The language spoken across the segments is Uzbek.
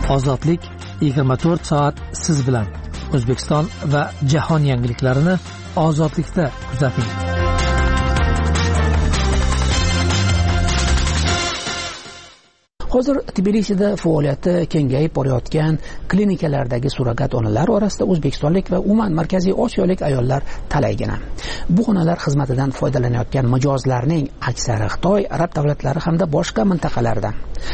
Ozodlik 24 soat siz bilan. O'zbekiston va jahon yangiliklarini ozodlikda kuzating. Hozir Tbilisida faoliyati kengayib borayotgan klinikalardagi surrogat onalar orasida o'zbekistonlik va umuman Markaziy Osiyolik ayollar talaygina. Bu onalar xizmatidan foydalanayotgan mijozlarning aksari Xitoy, Arab davlatlari hamda boshqa mintaqalardan.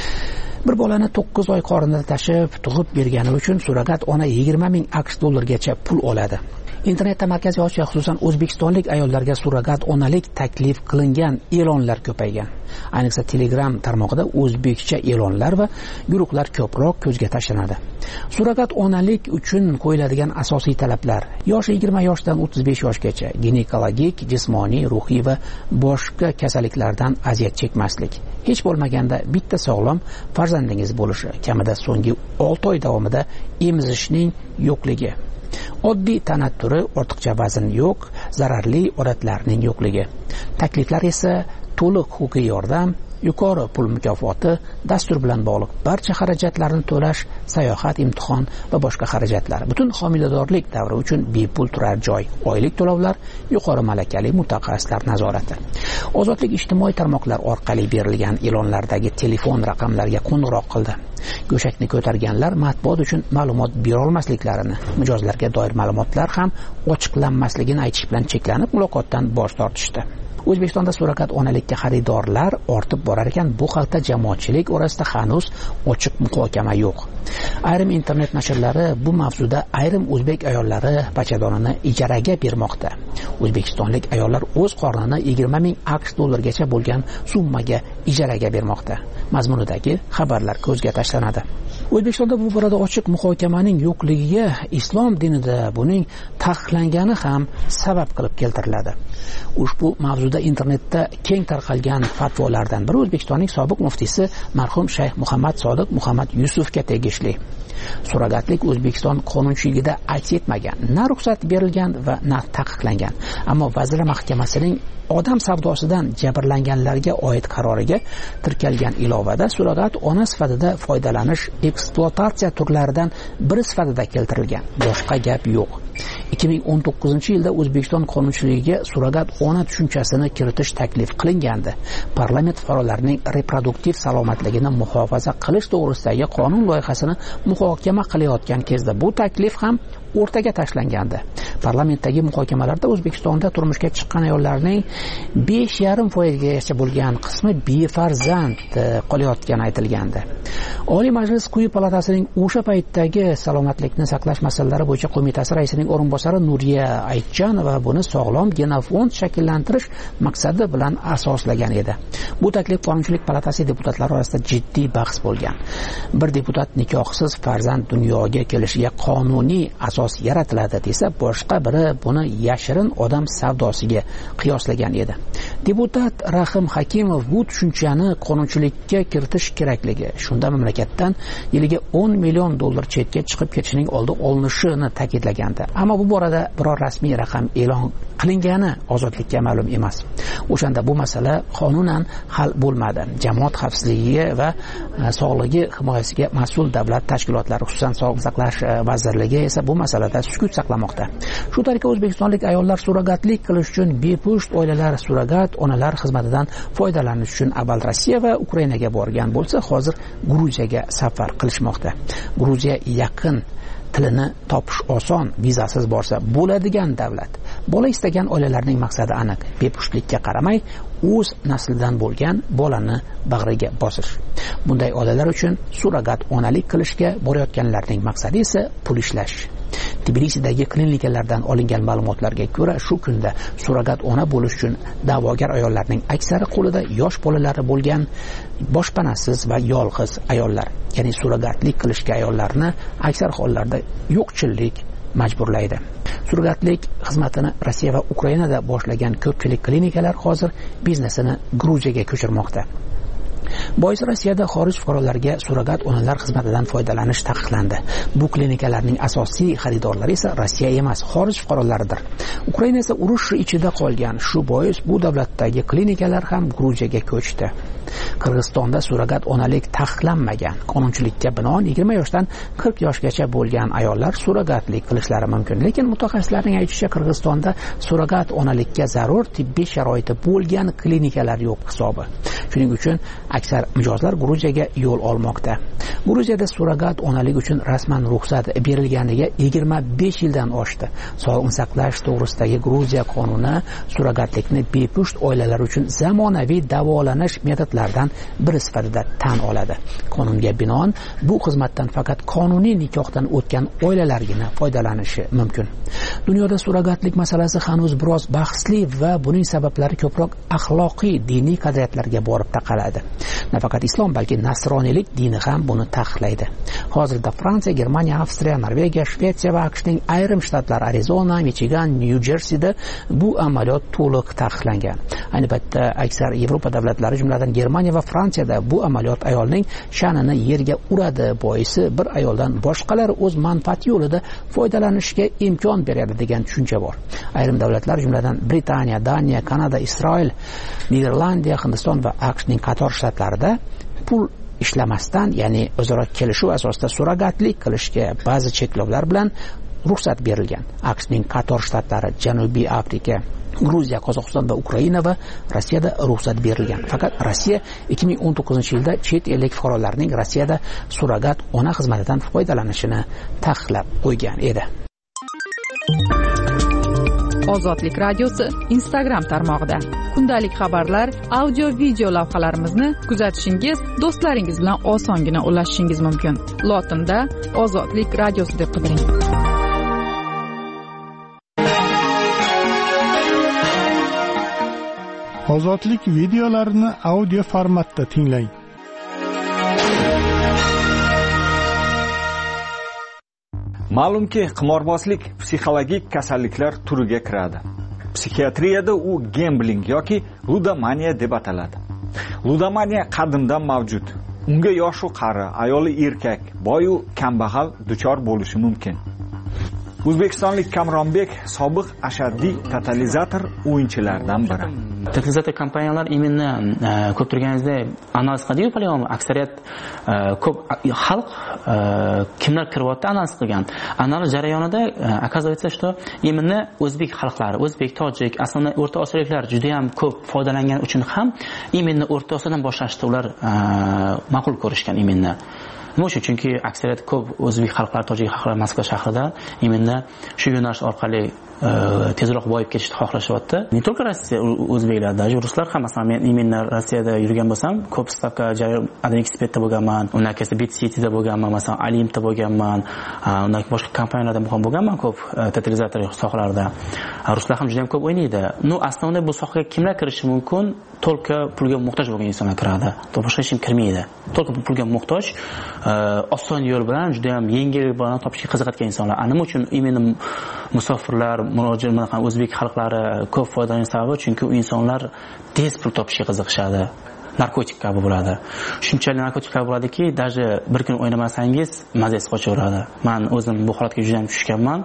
Bir bolani 9 oy qornida tashib, tug'ib bergani uchun surrogat ona 20 ming AQSh dollargacha pul oladi. Internetda Markaziy Osiyo, xususan o'zbekistonlik ayollarga surrogat onalik taklif qilingan e'lonlar ko'paygan. Ayniqsa Telegram tarmog'ida o'zbekcha e'lonlar va guruhlar ko'proq ko'zga tashlanadi. Surrogat onalik uchun qo'yiladigan asosiy talablar: yoshi 20 yoshdan 35 yoshgacha, ginekologik, jismoniy, ruhiy va boshqa kasalliklardan aziyat chekmaslik, hech bo'lmaganda bitta sog'lom farzandingiz bo'lishi, kamida so'nggi 6 oy davomida emizishning yo'qligi, oddiy tana turi, ortiqcha vazn yo'q, zararli odatlarning yo'qligi. Takliflar esa to'liq huquqiy yordam, yuqori pul mukofoti, dastur bilan bog'liq barcha xarajatlarni to'lash, sayohat, imtihon va boshqa xarajatlar, butun homiladorlik davri uchun bepul turar joy, oylik to'lovlar, yuqori malakali mutaxassislar nazorati. Ozodlik ijtimoiy tarmoqlar orqali berilgan e'lonlardagi telefon raqamlariga qo'ng'iroq qildi. Go'shakni ko'targanlar matbuot uchun ma'lumot bera olmasliklarini, mijozlarga doir ma'lumotlar ham ochiqlanmasligini aytish bilan cheklanib, muloqotdan bosh tortishdi. O'zbekistonda surrogat onalikka xaridorlar ortib borar ekan, bu haqda jamoatchilik orasida hanuz ochiq muhokama yo'q. Ayrim internet nashrlari bu mavzuda ayrim o'zbek ayollari bachadonini ijaraga bermoqda. O'zbekistonlik ayollar o'z qornini 20 ming AQSh dollargacha bo'lgan summaga ijaraga bermoqda. Mazmunidagi xabarlar ko'zga tashlanadi. O'zbekistonda bu borada ochiq muhokamaning yo'qligiga islom dinida buning taqiqlangani ham sabab qilib keltiriladi. Ushbu mavzuda internetda keng tarqalgan fatvolardan biri O'zbekistonning sobiq muftiysi marhum Shayx Muhammad Sodiq Muhammad Yusufga tegishli. Surrogatlik O'zbekiston qonunchiligida aks etmagan, na ruxsat berilgan va na taqiqlangan. Ammo Vazirlar Mahkamasining odam savdosidan jabrlanganlarga oid qaroriga tirkalgan ilovada surrogat ona sifatida foydalanish ekspluatatsiya turlaridan biri sifatida keltirilgan. Boshqa gap yo'q. 2019-yilda O'zbekiston qonunchiligiga surrogat ona tushunchasini kiritish taklif qilingandi. Parlament fuqarolarining reproduktiv salomatligini muhofaza qilish to'g'risidagi qonun loyihasini muhokama qilayotgan kezda bu taklif ham o'rtaga tashlangandi. Parlamentdagi muhokamalarda O'zbekistonda turmushga chiqqan ayollarning 5,5% bo'lgan qismi befarzand qolayotgani aytilgandi. Oliy Majlis Quyi palatasining o'sha paytdagi salomatlikni saqlash masalalari bo'yicha qo'mitasi raisining o'rinbosari Nuriya Aytjanova buni sog'lom genofond shakllantirish maqsadi bilan asoslagan edi. Bu taklif Qonunchilik palatasi deputatlari orasida jiddiy bahs bo'lgan. Bir deputat nikohsiz farzand dunyoga kelishiga qonuniy asos yaratiladi desa, boshqa biri buni yashirin odam savdosiga qiyoslagan edi. Deputat Rahim Hakimov bu tushunchani qonunchilikka kiritish kerakligi, shunda mamlakatdan yiliga 10 million dollar chetga chiqib ketishining oldi olinishini ta'kidlagandi. Ammo bu borada biror rasmiy raqam e'lon qilingani ozodlikka ma'lum emas. O'shanda bu masala qonunan hal bo'lmadi. Jamoat xavfsizligi va sog'lig'i himoyasiga mas'ul davlat tashkilotlari, xususan Sog'liqni saqlash vazirligi esa bu masalada sukut saqlamoqda. Shu tariqa o'zbekistonlik ayollar surrogatlik qilish uchun bepusht oilalar surrogat onalar xizmatidan foydalanish uchun avval Rossiya va Ukrainaga borgan bo'lsa, hozir Gruziyaga safar qilishmoqda. Gruziya yaqin, tilini topish oson, vizasiz borsa bo'ladigan davlat. Bola istagan oilalarning maqsadi aniq: bepushtlikka qaramay o'z naslidan bo'lgan bolani bag'riga bosish. Bunday oilalar uchun surrogat onalik qilishga borayotganlarning maqsadi esa pul ishlash. Tbilisidagi klinikalardan olingan ma'lumotlarga ko'ra, shu kunda surrogat ona bo'lish uchun da'vogar ayollarning aksari qo'lida yosh bolalari bo'lgan boshpanasiz va yolg'iz ayollar. Ya'ni surrogatlik qilishga ayollarni aksar hollarda yo'qchilik majburlaydi. Surrogatlik xizmatini Rossiya va Ukrainada boshlagan ko'pchilik klinikalar hozir biznesini Gruziyaga ko'chirmoqda. Bois Rossiyada xorij fuqarolariga surrogat onalar xizmatidan foydalanish taqiqlandi. Bu klinikalarning asosiy xaridorlari esa Rossiya emas, xorij fuqarolaridir. Ukraina esa urush ichida qolgan. Shu bois bu davlatdagi klinikalar ham Gruziyaga ko'chdi. Qirg'izistonda surrogat onalik taqiqlanmagan. Qonunchilikka binoan 20 yoshdan 40 yoshgacha bo'lgan ayollar surrogatlik qilishlari mumkin. Lekin mutaxassislarning aytishicha, Qirg'izistonda surrogat onalikka zarur tibbiy sharoiti bo'lgan klinikalar yo'q hisobi. Shuning uchun aksar mijozlar Gruziyaga yo'l olmoqda. Gruziyada surrogat onalik uchun rasman ruxsat berilganiga 25 yildan oshdi. Sog'liqni saqlash to'g'risidagi Gruziya qonuni surrogatlikni bepusht oilalar uchun zamonaviy davolanish metodlaridan biri sifatida tan oladi. Qonunga binoan bu xizmatdan faqat qonuniy nikohdan o'tgan oilalargina foydalanishi mumkin. Dunyoda surrogatlik masalasi hanuz biroz bahsli va buning sabablari ko'proq axloqiy, diniy qadriyatlarga borib taqaladi. Nafaqat islom, balki nasroniylik dini ham buni taqiqlaydi. Hozirda Fransiya, Germaniya, Avstriya, Norvegiya, Shvetsiya va AQShning ayrim shtatlari Arizona, Michigan, Nyu-Jersida bu amaliyot to'liq taqiqlangan. Ayni paytda aksar Yevropa davlatlari, jumladan Germaniya va Fransiyada bu amaliyot ayolning sha'nini yerga uradi. Boisi bir ayoldan boshqalar o'z manfaati yo'lida foydalanishga imkon beradi degan tushuncha bor. Ayrim davlatlar, jumladan Britaniya, Daniya, Kanada, Isroil, Niderlandiya, Hindiston va AQShning qator shtatlarida pul ishlamasdan, ya'ni o'zaro kelishuv asosida surrogatlik qilishga ba'zi cheklovlar bilan ruxsat berilgan. AQShning qator shtatlari, Janubiy Afrika, Gruziya, Qozog'iston va Ukraina va Rossiyada ruxsat berilgan. Faqat Rossiya 2019-yilda chet ellik fuqarolarning Rossiyada surrogat ona xizmatidan foydalanishini taqiqlab qo'ygan edi. Ozodlik radiosi Instagram tarmog'ida kundalik xabarlar, audio, video lavhalarimizni kuzatishingiz, do'stlaringiz bilan osongina ulashishingiz mumkin. Lotinda Ozodlik radiosi deb qidiring. Ozodlik videolarini audio formatda tinglang. Ma'lumki, qimorbozlik psixologik kasalliklar turiga kiradi. Psixiatriyada u gambling yoki ludomaniya deb ataladi. Ludomaniya qadimdan mavjud. Unga yosh-u qari, ayoli erkak, boy u kambag'al duchor bo'lishi mumkin. O'zbekistonlik Kamronbek sobiq ashaddiy totalizator o'yinchilardan biri. Totalizator kompaniyalar именно ko'p turganingizda analiz qiladi-yu, polyom aksariyat ko'p xalq kimlar kiryapti analiz qilgan. Analiz jarayonida оказывается, что именно o'zbek xalqlari, o'zbek, tojik, aslida O'rta Osiyoliklar juda ham ko'p foydalangan uchun ham именно O'rta Osiyodan boshlashdi ular ma'qul ko'rishgan именно. Nima uchun? Chunki aksariyat ko'p o'zbek xalqlari, tojik xalqlari Moskva shahrida именно shu yo'nalish orqali tezroq boyib ketishni xohlashyapti. Ne только Rossiya, o'zbeklar, даже ruslar ham, masalan, men именно Rossiyada yurgan bo'lsam, ko'p stavka jarayon Adrexpetda bo'lganman, undan keyin BitCity'da bo'lganman, masalan, Alimda bo'lganman, undan keyin boshqa kompaniyalarda ham bo'lganman ko'p totalizator sohalarida. Ruslar ham juda ham ko'p o'ynaydi. No, aslida bu sohaga kimlar kirishi mumkin? Только pulga muhtoj bo'lgan insonlar kiradi. Boshqa hech kim kirmaydi. Только pulga muhtoj, oson yo'l bilan, juda ham yengil bilan topishga qiziqadigan insonlar. Nima uchun именно musofirlar, murojaatlar, o'zbek xalqlari ko'p foydalanish sababi, chunki u insonlar tez pul topishga qiziqishadi. Narkotik kabi bo'ladi. Shunchalik narkotik kabi bo'ladiki, даже bir kun o'ynamasangiz mazasi qochaveradi. Men o'zim bu holatga juda ham tushganman.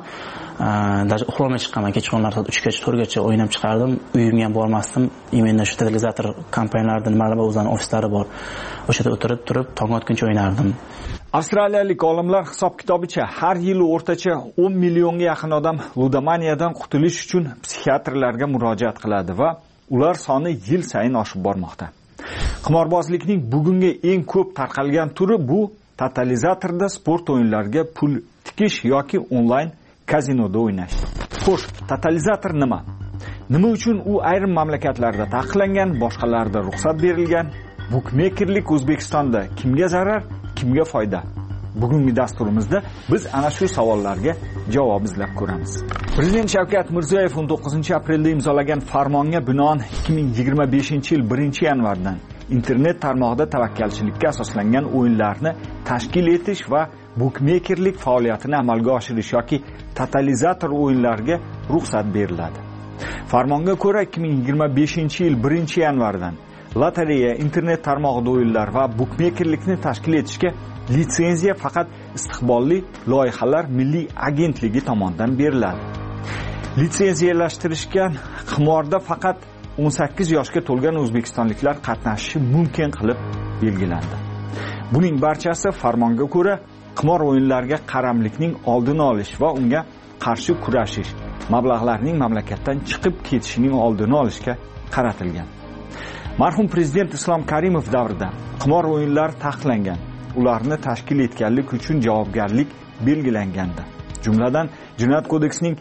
Даже uxlamay chiqqanman, kechqurunlar 3gacha, 4gacha o'ynab chiqardim. Uyimga ham bormasdim. Imенно shu totalizator kompaniyalarida nimalar o'zlarining ofislari bor. O'sha yerda o'tirib turib, tong otguncha o'ynardim. Avstraliyalik olimlar hisob-kitobicha har yili o'rtacha 10 millionga yaqin odam ludomaniyadan qutulish uchun psixiatrlarga murojaat qiladi va ular soni yil sayin oshib bormoqda. Qimorbozlikning bugungi eng ko'p tarqalgan turi bu totalizatorda sport o'yinlariga pul tikish yoki onlayn kazinoda o'ynash. Xo'sh, totalizator nima? Nima uchun u ayrim mamlakatlarda taqiqlangan, boshqalarida ruxsat berilgan? Bukmekerlik O'zbekistonda kimga zarar, kimga foyda? Bugungi dasturimizda biz ana shu savollarga javob izlab ko'ramiz. Prezident Shavkat Mirziyoyev 19-aprelda imzolagan farmonga binoan 2025-yil 1-yanvardan internet tarmog'ida tavakkalchilikka asoslangan o'yinlarni tashkil etish va bukmekerlik faoliyatini amalga oshirish yoki totalizator o'yinlarga ruxsat beriladi. Farmonga ko'ra 2025-yil 1-yanvardan lotereya, internet tarmog'ida o'yinlar va bukmekerlikni tashkil etishga litsenziya faqat istiqbolli loyihalar milliy agentligi tomonidan beriladi. Litsenziyalashtirishgan qimorda faqat 18 yoshga to'lgan o'zbekistonliklar qatnashishi mumkin qilib belgilandi. Buning barchasi farmonga ko'ra qimor o'yinlariga qaramlikning oldini olish va unga qarshi kurashish, mablag'larning mamlakatdan chiqib ketishining oldini olishga qaratilgan. Marhum prezident Islom Karimov davrida qimor o'yinlari taqiqlangan. Ularni tashkil etganlik uchun javobgarlik belgilangandi. Jumladan, Jinoyat kodeksining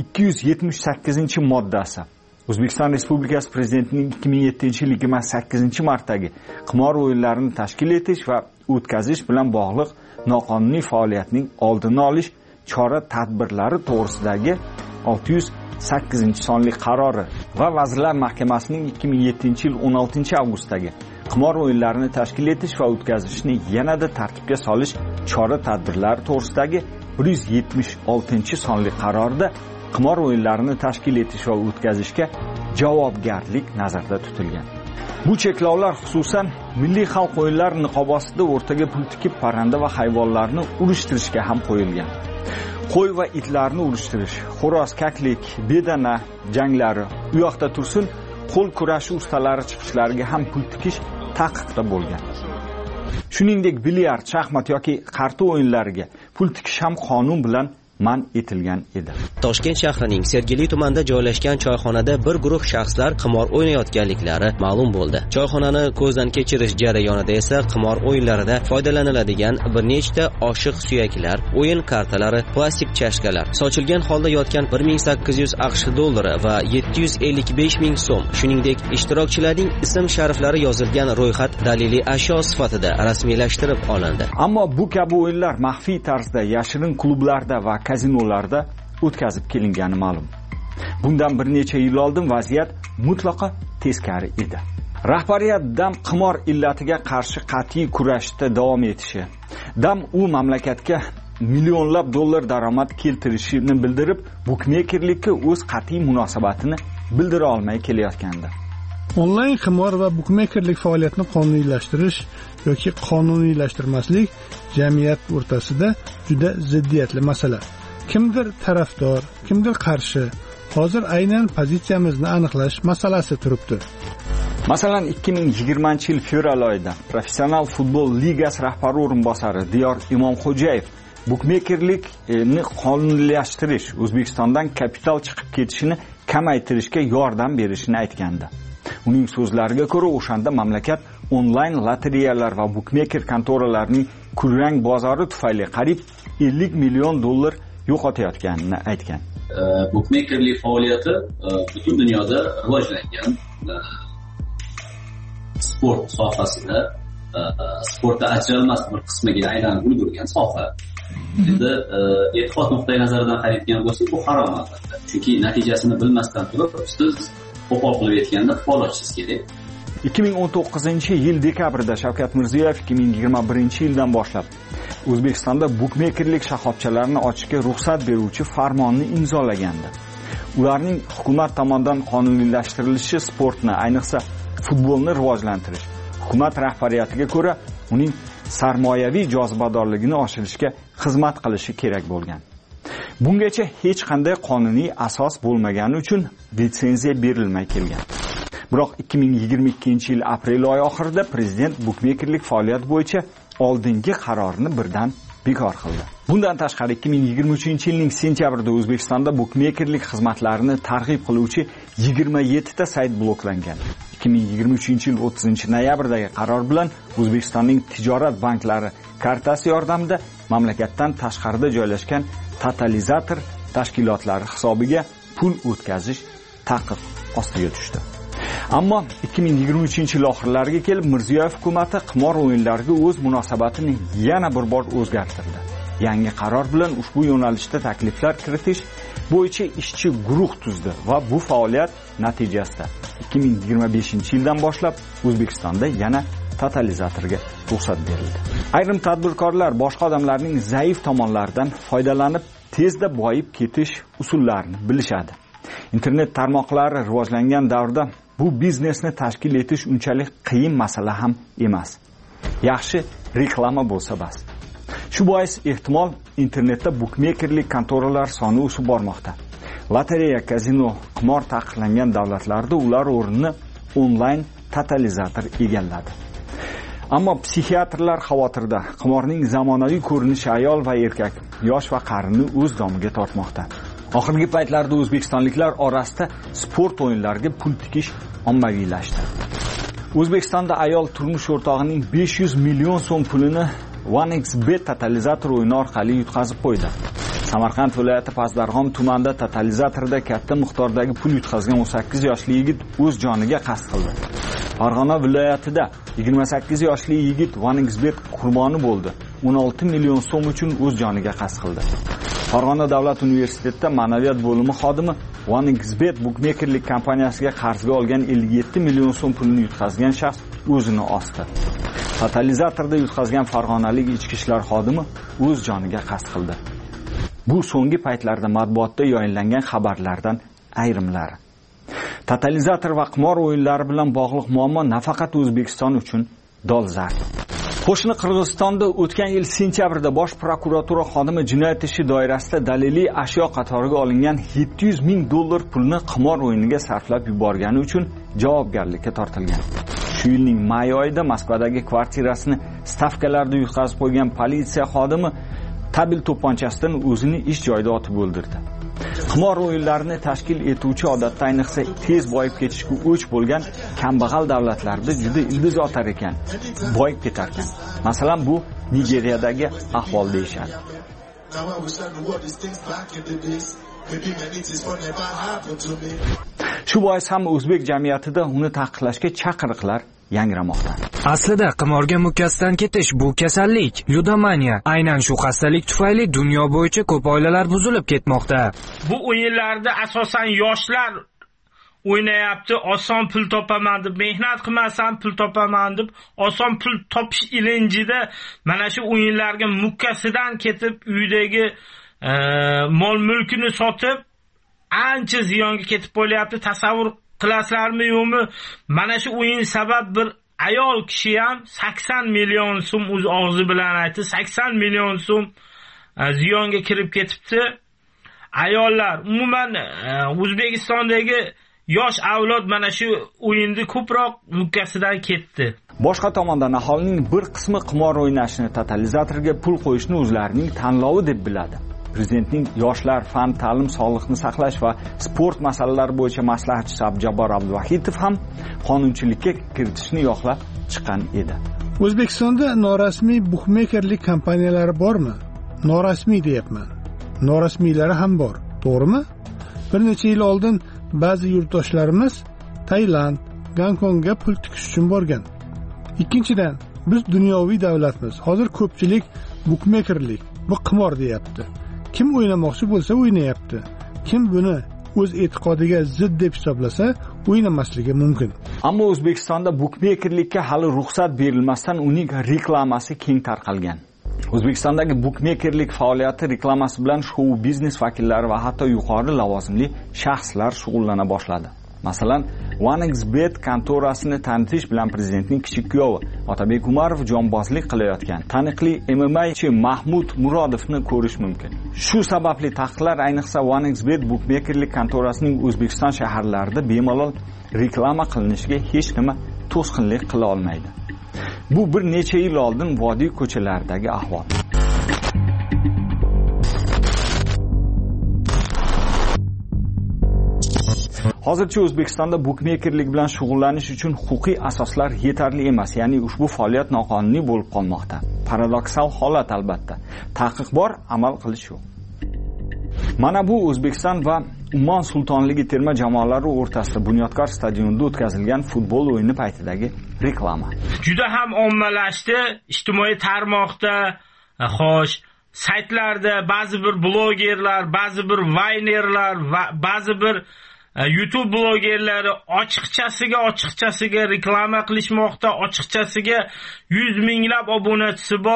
278-moddasi O'zbekiston Respublikasi Prezidentining 2007-28-martdagi qimor o'yinlarini tashkil etish va o'tkazish bilan bog'liq noqonuniy faoliyatning oldini olish chora-tadbirlari to'g'risidagi 608-sonli qarori va Vazirlar Mahkamasining 2007-yil 16-avgustdagi qimor o'yinlarini tashkil etish va o'tkazishni yanada tartibga solish chora-tadbirlari to'g'risidagi 176-sonli qarorida qimor o'yinlarini tashkil etish va o'tkazishga javobgarlik nazarda tutilgan. Bu cheklovlar xususan milliy xalq o'yinlari niqobi ostida o'rtaga pul tikib parranda va hayvonlarni urishtirishga ham qo'yilgan. Qo'y va itlarni urishtirish, xo'roz, kaklik, bedana janglari u yoqda tursin, qo'l kurashi ustalari chiqishlariga ham pul tikish taqiqda bo'lgan. Shuningdek, bilyard, shaxmat yoki qarta o'yinlariga pul tikish ham qonun bilan man etilgan edi. Toshkent shahrining Sergeli tumanida joylashgan choyxonada bir guruh shaxslar qimor o'ynayotganliklari ma'lum bo'ldi. Choyxonani ko'zdan kechirish jarayonida esa qimor o'yinlarida foydalaniladigan bir nechta oshiq suyaklar, o'yin kartalari, plastik chashkalar, sochilgan holda yotgan 1800 AQSh dollari va 755 ming so'm, shuningdek ishtirokchilarning ism-shariflari yozilgan ro'yxat daliliy ashyo sifatida rasmiylashtirib olindi. Ammo bu kabi o'yinlar maxfiy tarzda yashirin klublarda va kazinolarda o'tkazib kelingani ma'lum. Bundan bir necha yil oldin vaziyat mutlaqo teskari edi. Rahbariyat dam qimor illatiga qarshi qat'iy kurashda davom etishi, dam u mamlakatga millionlab dollar daromad keltirishini bildirib, bukmekerlikka o'z qat'iy munosabatini bildira olmay kelayotgandi. Onlayn qimor va bukmekerlik faoliyatini qonuniylashtirish yoki qonuniylashtirmaslik jamiyat o'rtasida juda ziddiyatli masala. Kimdir tarafdor, kimdir qarshi. Hozir aynan pozitsiyamizni aniqlash masalasi turibdi. Masalan, 2020-yil fevral oyida Professional futbol ligasi rahbari o'rinbosari Diyor Imomxo'jayev bukmekerlikni qonuniylashtirish O'zbekistondan kapital chiqib ketishini kamaytirishga yordam berishini aytgandi. Uning so'zlariga ko'ra, o'shanda mamlakat onlayn lotereyalar va bukmeker kontoralarining kurrang bozori tufayli qariyb 50 million dollar yo'qotayotganini aytgan. Bukmekerlik faoliyati butun dunyoda rivojlangan sport sohasida sportda ajralmas bir qismiga aylanib ulgurgan soha. Endi e'tiqod nuqtai nazaridan qaraydigan bo'lsak, bu harom albatta. Chunki natijasini bilmasdan turib, siz qo'pol qilib aytganda fol ochsiz kerak. 2019-yil dekabrida Shavkat Mirziyoyev 2021-yildan boshlab O'zbekistonda bukmekerlik shoxobchalarini ochishga ruxsat beruvchi farmonni imzolagandi. Ularning hukumat tomonidan qonuniylashtirilishi sportni, ayniqsa futbolni rivojlantirish, hukumat rahbariyatiga ko'ra uning sarmoyaviy jozibadorligini oshirishga xizmat qilishi kerak bo'lgan. Bungacha hech qanday qonuniy asos bo'lmagani uchun litsenziya berilmay kelgan. Biroq 2022-yil aprel oyi oxirida prezident bukmekerlik faoliyati bo'yicha oldingi qarorini birdan bekor qildi. Bundan tashqari 2023-yilning sentyabrida O'zbekistonda bukmekerlik xizmatlarini targ'ib qiluvchi 27 ta sayt bloklangan. 2023-yil 30-noyabrdagi qaror bilan O'zbekistonning tijorat banklari kartasi yordamida mamlakatdan tashqarida joylashgan totalizator tashkilotlari hisobiga pul o'tkazish taqiq ostiga tushdi. Ammo 2023-yil oxirlariga kelib Mirziyoyev hukumatı qimor o'yinlariga o'z munosabatini yana bir bor o'zgartirdi. Yangi qaror bilan ushbu yo'nalishda takliflar kiritish bo'yicha ishchi guruh tuzdi va bu faoliyat natijasida 2025-yildan boshlab O'zbekistonda yana totalizatorga ruxsat berildi. Ayrim tadbirkorlar boshqa odamlarning zaif tomonlaridan foydalanib tezda boyib ketish usullarini bilishadi. Internet tarmoqlari rivojlangan davrda bu biznesni tashkil etish unchalik qiyin masala ham emas. Yaxshi reklama bo'lsa bas. Shu bois ehtimol internetda bukmekerlik kontoralar soni o'sib bormoqda Lotereya, kazino, qimor taqiqlangan davlatlarda ular o'rnini onlayn totalizator egalladi. Ammo psixiatrlar xavotirda. Qimorning zamonaviy ko'rinishi ayol va erkak, yosh va qarini o'z domiga tortmoqda. Oxirgi paytlarda o'zbekistonliklar orasida sport o'yinlariga pul tikish ommaviylashdi. O'zbekistonda ayol turmush o'rtog'ining 500 million so'm pulini OneXBet totalizator o'yini orqali yutqazib qo'ydi. Samarqand viloyati Pazdarg'om tumanida totalizatorda katta miqdordagi pul yutqazgan 18 yoshli yigit o'z joniga qasd qildi. Farg'ona viloyatida 28 yoshli yigit OneXBet qurboni bo'ldi. 16 million so'm uchun o'z joniga qasd qildi. Farg'ona davlat universitetida ma'naviyat bo'limi xodimi OneXBet bukmekerlik kompaniyasiga qarzga olgan 57 million so'm pulni yutqazgan shaxs o'zini osdi. Totalizatorda yutqazgan farg'onalik ichki ishlar xodimi o'z joniga qasd qildi. Bu so'nggi paytlarda matbuotda yoyinlangan xabarlardan ayrimlari. Totalizator va qimor o'yinlari bilan bog'liq muammo nafaqat O'zbekiston uchun dolzarb. Qo'shni Qirg'izistonda o'tgan yil sentyabrda bosh prokuratura xodimi jinoyat ishi doirasida daliliy ashyo qatoriga olingan 700 ming dollar pulni qimor o'yiniga sarflab yuborgani uchun javobgarlikka tortilgan. Shu yilning may oyida Moskvadagi kvartirasini stavkalarda yutqazib qo'ygan politsiya xodimi tabil to'pponchasidan o'zini ish joyida otib o'ldirdi. Qimor o'yinlarini tashkil etuvchi odatda ayniqsa tez boyib ketishga o'ch bo'lgan kambag'al davlatlarda juda ildiz otar ekan, boyib ketar ekan. Masalan, bu Nigeriyadagi ahvol deyishadi. Shu bois ham o'zbek jamiyatida uni taqiqlashga chaqiriqlar yangramoqda. Aslida qimorga mukkasidan ketish bu kasallik, ludomaniya. Aynan shu xastalik tufayli dunyo bo'yicha ko'p oilalar buzilib ketmoqda. Bu o'yinlarda asosan yoshlar o'ynayapti, oson pul topaman deb, mehnat qilmasam pul topaman deb, oson pul topish ilinjida mana shu o'yinlarga mukkasidan ketib, uydagi mol-mulkini sotib, ancha ziyonga ketib qolyapti. Tasavvur qilasizlarmi yo'qmi? Mana shu o'yin sabab bir ayol kishi ham 80 million so'm o'z og'zi bilan aytdi, 80 million so'm ziyonga kirib ketibdi. Ayollar umuman O'zbekistondagi yosh avlod mana shu o'yinni ko'proq mukkasidan ketdi. Boshqa tomondan aholining bir qismi qimor o'ynashni, totalizatorga pul qo'yishni o'zlarining tanlovi deb biladi. Prezidentning yoshlar, fan, ta'lim, sog'liqni saqlash va sport masalalari bo'yicha maslahatchisi Abjabor Abduvahidov ham qonunchilikka kiritishni yoqlab chiqqan edi. O'zbekistonda norasmiy bukmekerlik kompaniyalari bormi? Norasmiy deyapman. Norasmiylari ham bor, to'g'rimi? Bir necha yil oldin ba'zi yurtdoshlarimiz Tailand, Gonkongga pul tikish uchun borgan. Ikkinchidan, biz dunyoviy davlatmiz. Hozir ko'pchilik bukmekerlik, bu qimor deyapti. Kim o'ynamoqchi bo'lsa o'ynayapti. Kim buni o'z e'tiqodiga zid deb hisoblasa, o'ynamasligi mumkin. Ammo O'zbekistonda bukmekerlikka hali ruxsat berilmasdan uning reklamasi keng tarqalgan. O'zbekistondagi bukmekerlik faoliyati reklamasi bilan shou biznes vakillari va hatto yuqori lavozimli shaxslar shug'ullana boshladi. Masalan, OneXBet kontorasini tanitish bilan prezidentning kichik kuyovi Otabek Umarov jonbozlik qilayotgan taniqli MMAchi Mahmud Murodovni ko'rish mumkin. Shu sababli taqiqlar ayniqsa OneXBet bukmekerlik kontorasining O'zbekiston shaharlarida bemalol reklama qilinishiga hech nima to'sqinlik qila olmaydi. Bu bir necha yil oldin vodiy ko'chalaridagi ahvol. Hozircha O'zbekistonda bukmekerlik bilan shug'ullanish uchun huquqiy asoslar yetarli emas, ya'ni ushbu faoliyat noqonuniy bo'lib qolmoqda. Paradoksal holat albatta. Taqiq bor, amal qilish yo'q. Mana bu O'zbekiston va Ummon Sultonligi terma jamoalari o'rtasida Bunyodkor stadionida o'tkazilgan futbol o'yini paytidagi reklama. Juda ham ommalashdi, ijtimoiy tarmoqda, xo'sh, saytlarda ba'zi bir blogerlar, ba'zi bir vaynerlar va ba'zi bir YouTube blogerlari ochiqchasiga reklama qilishmoqda, ochiqchasiga 100 minglab obunachisi bor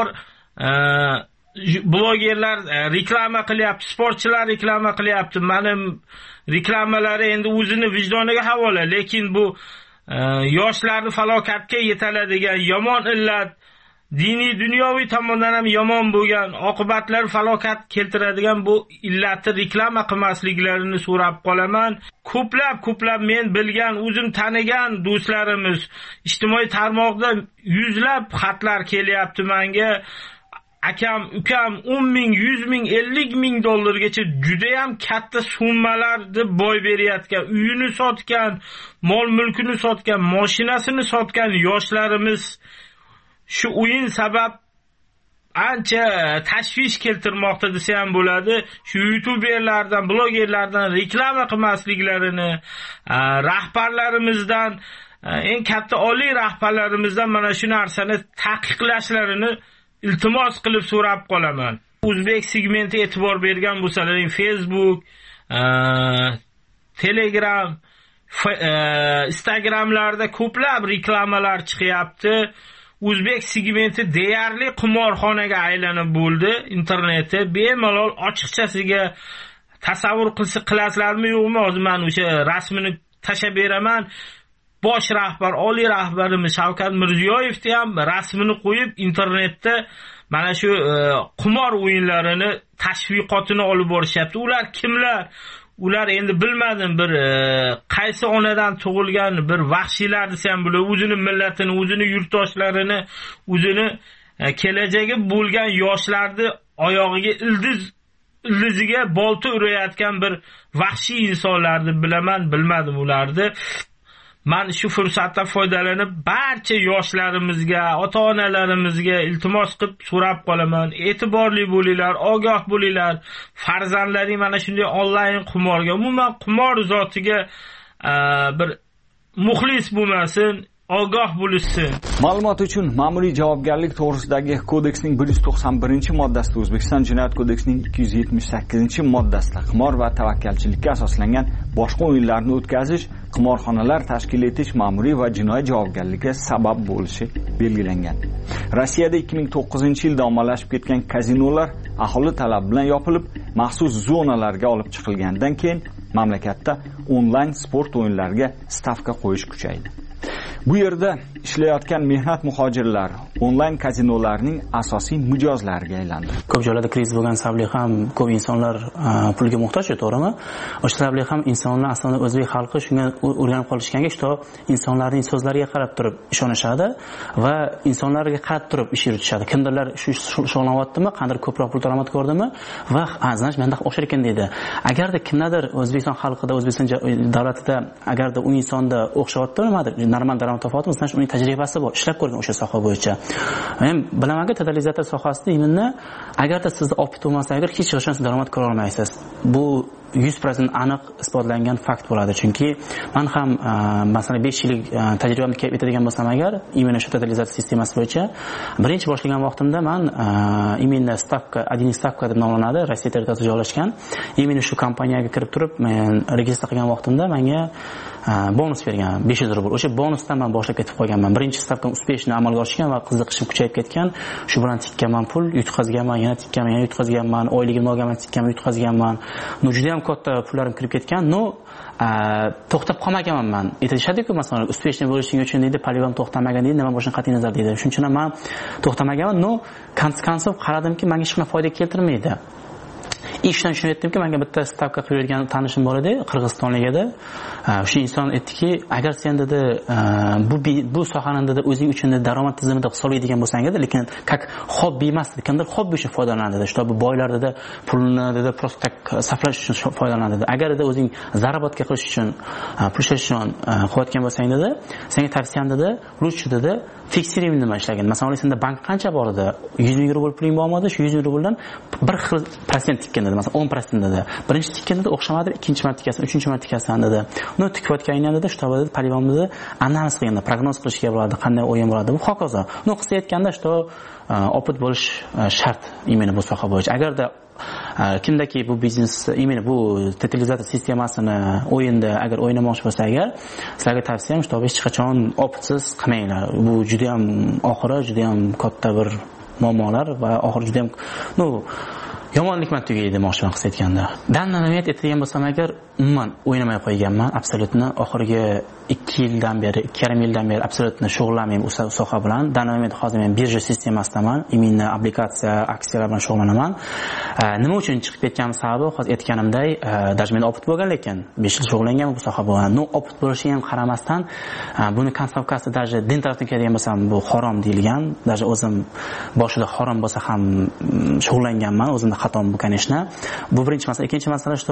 blogerlar reklama qilyapti, sportchilar reklama qilyapti. Mana reklamalari endi o'zini vijdoniga havola, lekin bu yoshlarni falokatga yetaladigan yomon illat, diniy dunyoviy tomondan ham yomon bo'lgan, oqibatlar falokat keltiradigan bu illatni reklama qilmasliklarini so'rab qolaman. Ko'plab men bilgan, o'zim tanigan do'stlarimiz ijtimoiy tarmoqda yuzlab xatlar kelyapti menga. Akam, ukam 10 ming, 100 ming, 50 ming dollargacha juda ham katta summalarni boy berayotgan, uyini sotgan, mol mulkini sotgan, mashinasini sotgan yoshlarimiz shu o'yin sabab ancha tashvish keltirmoqda desa ham bo'ladi. Shu youtuberlardan, blogerlardan reklama qilmasliklarini, rahbarlarimizdan, eng katta oliy rahbarlarimizdan mana shu narsani taqiqlashlarini iltimos qilib so'rab qolaman. O'zbek segmenti e'tibor bergan bo'lsalaring, Facebook, Telegram, Instagramlarda ko'plab reklamalar chiqyapti. O'zbek segmenti deyarli qimorxonaga aylanib bo'ldi. Internetda bemalol ochiqchasiga tasavvur qilasizlarmi yo'qmi? Hozir men o'sha rasmini tashab beraman. Bosh rahbar, oliy rahbarimiz Shavkat Mirziyoyevni ham rasmini qo'yib internetda mana shu qimor o'yinlarini tashviqotini olib borishyapti. Ular kimlar? Ular endi bilmadim, bir qaysi onadan tug'ilgan bir vahshiylar desam bo'ladi. O'zini millatini, o'zini yurtdoshlarini, o'zini kelajagi bo'lgan yoshlarni oyog'iga ildiziga bolta urayotgan bir vahshiy insonlarni bilaman, bilmadim ularni. Men shu fursatdan foydalanib barcha yoshlarimizga, ota-onalarimizga iltimos qilib so'rab qolaman. E'tiborli bo'linglar, ogoh bo'linglar. Farzandlaring mana shunday onlayn qimorga, umuman qimor zotiga bir muxlis bo'lmasin, ogoh bo'lishsin. Ma'lumot uchun ma'muriy javobgarlik to'g'risidagi kodeksning 191-moddasida, O'zbekiston Jinoyat kodeksining 278-moddasida qimor va tavakkalchilikka asoslangan boshqa o'yinlarni o'tkazish, qimorxonalar tashkil etish ma'muriy va jinoiy javobgarlikka sabab bo'lishi belgilangan. Rossiyada 2009-yilda ommalashib ketgan kazinolar aholi talabi bilan yopilib, maxsus zonalarga olib chiqilgandan keyin mamlakatda onlayn sport o'yinlariga stavka qo'yish kuchaydi. Bu yerda ishlayotgan mehnat muhojirlar onlayn kazinolarning asosiy mijozlariga aylandi. Ko'p joylarda kriz bo'lgan sababli ham ko'p insonlar pulga muhtoj, to'g'rimi? O'sha sababli ham insonlar aslida o'zbek xalqi shunga o'rganib qolishganga, shu insonlarning so'zlariga qarab turib ishonishadi va insonlarga qarab turib ish yuritishadi. Kimdirlar shu shug'ullanyaptimi, qanday ko'proq pul daromad ko'rdimi va значит menda o'xshar ekan deydi. Agarda kimdadir O'zbekiston xalqida, O'zbekiston davlatida agarda u insonda o'xshayapti, nimadir normal daromad topyapti, значит uning tajribasi bor, ishlab ko'rgan o'sha soha bo'yicha. Men bilamanki totalizator sohasida imonni agarda sizda opit bo'lmasa, agar hech qachon daromad ko'ra olmaysiz. Bu 100% aniq isbotlangan fakt bo'ladi. Chunki men ham masalan 5 yillik tajribamni kelib etadigan bo'lsam agar, imенно shu totalizator sistemasi bo'yicha birinchi boshlagan vaqtimda men imенно stavka, один stavka deb nomlanadi, Rossiya territoriyasida joylashgan. Imенно shu kompaniyaga kirib turib, men registratsiya qilgan vaqtimda menga bonus bergan 500 rubl. O'sha bonusdan men boshlab ketib qolganman. Birinchi stavkam uspешно amalga oshgan va qiziqishim kuchayib ketgan. Shu bilan tikkanman pul, yutqazganman, yana tikkanman, yana yutqazganman, oyligimni olganman, tikkanman, yutqazganman. No juda ham katta pullarim kirib ketgan. No to'xtab qolmaganman men. Aytishadi-ku, masalan, uspешно bo'lishing uchun deydi, poligon to'xtamagan deydi, nima bo'lishini qat'iy nazar deydi. Shuning uchun ham men to'xtamaganman. No konsekvensov qaradimki, menga hech qanday foyda keltirmaydi. Ishdan shuni aytdimki, menga bitta stavka qo'yilgan tanishim bor edi, qirg'izistonlik edi. Shu inson aytdiki, agar sen dedi bu sohani dedi o'zing uchun daromad tizimida hisoblaydigan bo'lsang edi, lekin как hobbi emas, kimdir hobbi uchun foydalanadi dedi. Shu boylar dedi pulni dedi просто tak saqlash uchun foydalanadi dedi. Agar dedi o'zing zarobatga qilish uchun, pul ishlash uchun qilayotgan bo'lsang dedi, senga tavsiyam dedi, lучше dedi fiksirованный nima ishlagan. Masalan, senda bank qancha bor edi? 100 ming rubl puling bormadi, shu 100 ming rubldan bir xil prosent tikkan dedi. Masalan, 10% dedi. Birinchi tikkan dedi, o'xshamadi, ikkinchi marta tikasan, uchinchi marta tikasan dedi. Uni tikayotganingdan dedi, shu tabada polivomda analiz qilganda, prognoz qilishga bo'ladi, qanday o'yin bo'ladi, bu hokazo. Uni qilsa aytganda, shu opit bo'lish shart imенно bu soha bo'yicha. Agarda kimdaki bu biznes imенно bu totalizator sistemasini o'yinda agar o'ynamoqchi bo'lsa agar, sizlarga tavsiyam shu hech qachon opitsiz qilmanglar. Bu juda ham oxiri juda ham katta bir muammolar va oxiri juda ham yomonlikman tugaydi demoqchiman qilsa aytganda. Dandan niyat etadigan bo'lsam agar umuman o'ynamay qo'yganman, absolyutni oxirgi 2,5 yildan beri absolyutno shug'ullanmayman o'sha soha bilan. Danomet hozir men birja sistemasidaman, imенно obligatsiya, aksiyalar bilan shug'ullanaman. Nima uchun chiqib ketganim sababi hozir aytganimday, даже men opit bo'lgan lekin 5 yil shug'ullangan bu soha bilan. No opit bo'lishiga ham qaramasdan, buni konstavkasi даже din tarafdan keladigan bo'lsam bu harom deyilgan. Даже o'zim boshida harom bo'lsa ham shug'ullanganman, o'zimda xatom bo'lgan ishni. Bu birinchi masala. Ikkinchi masala shu,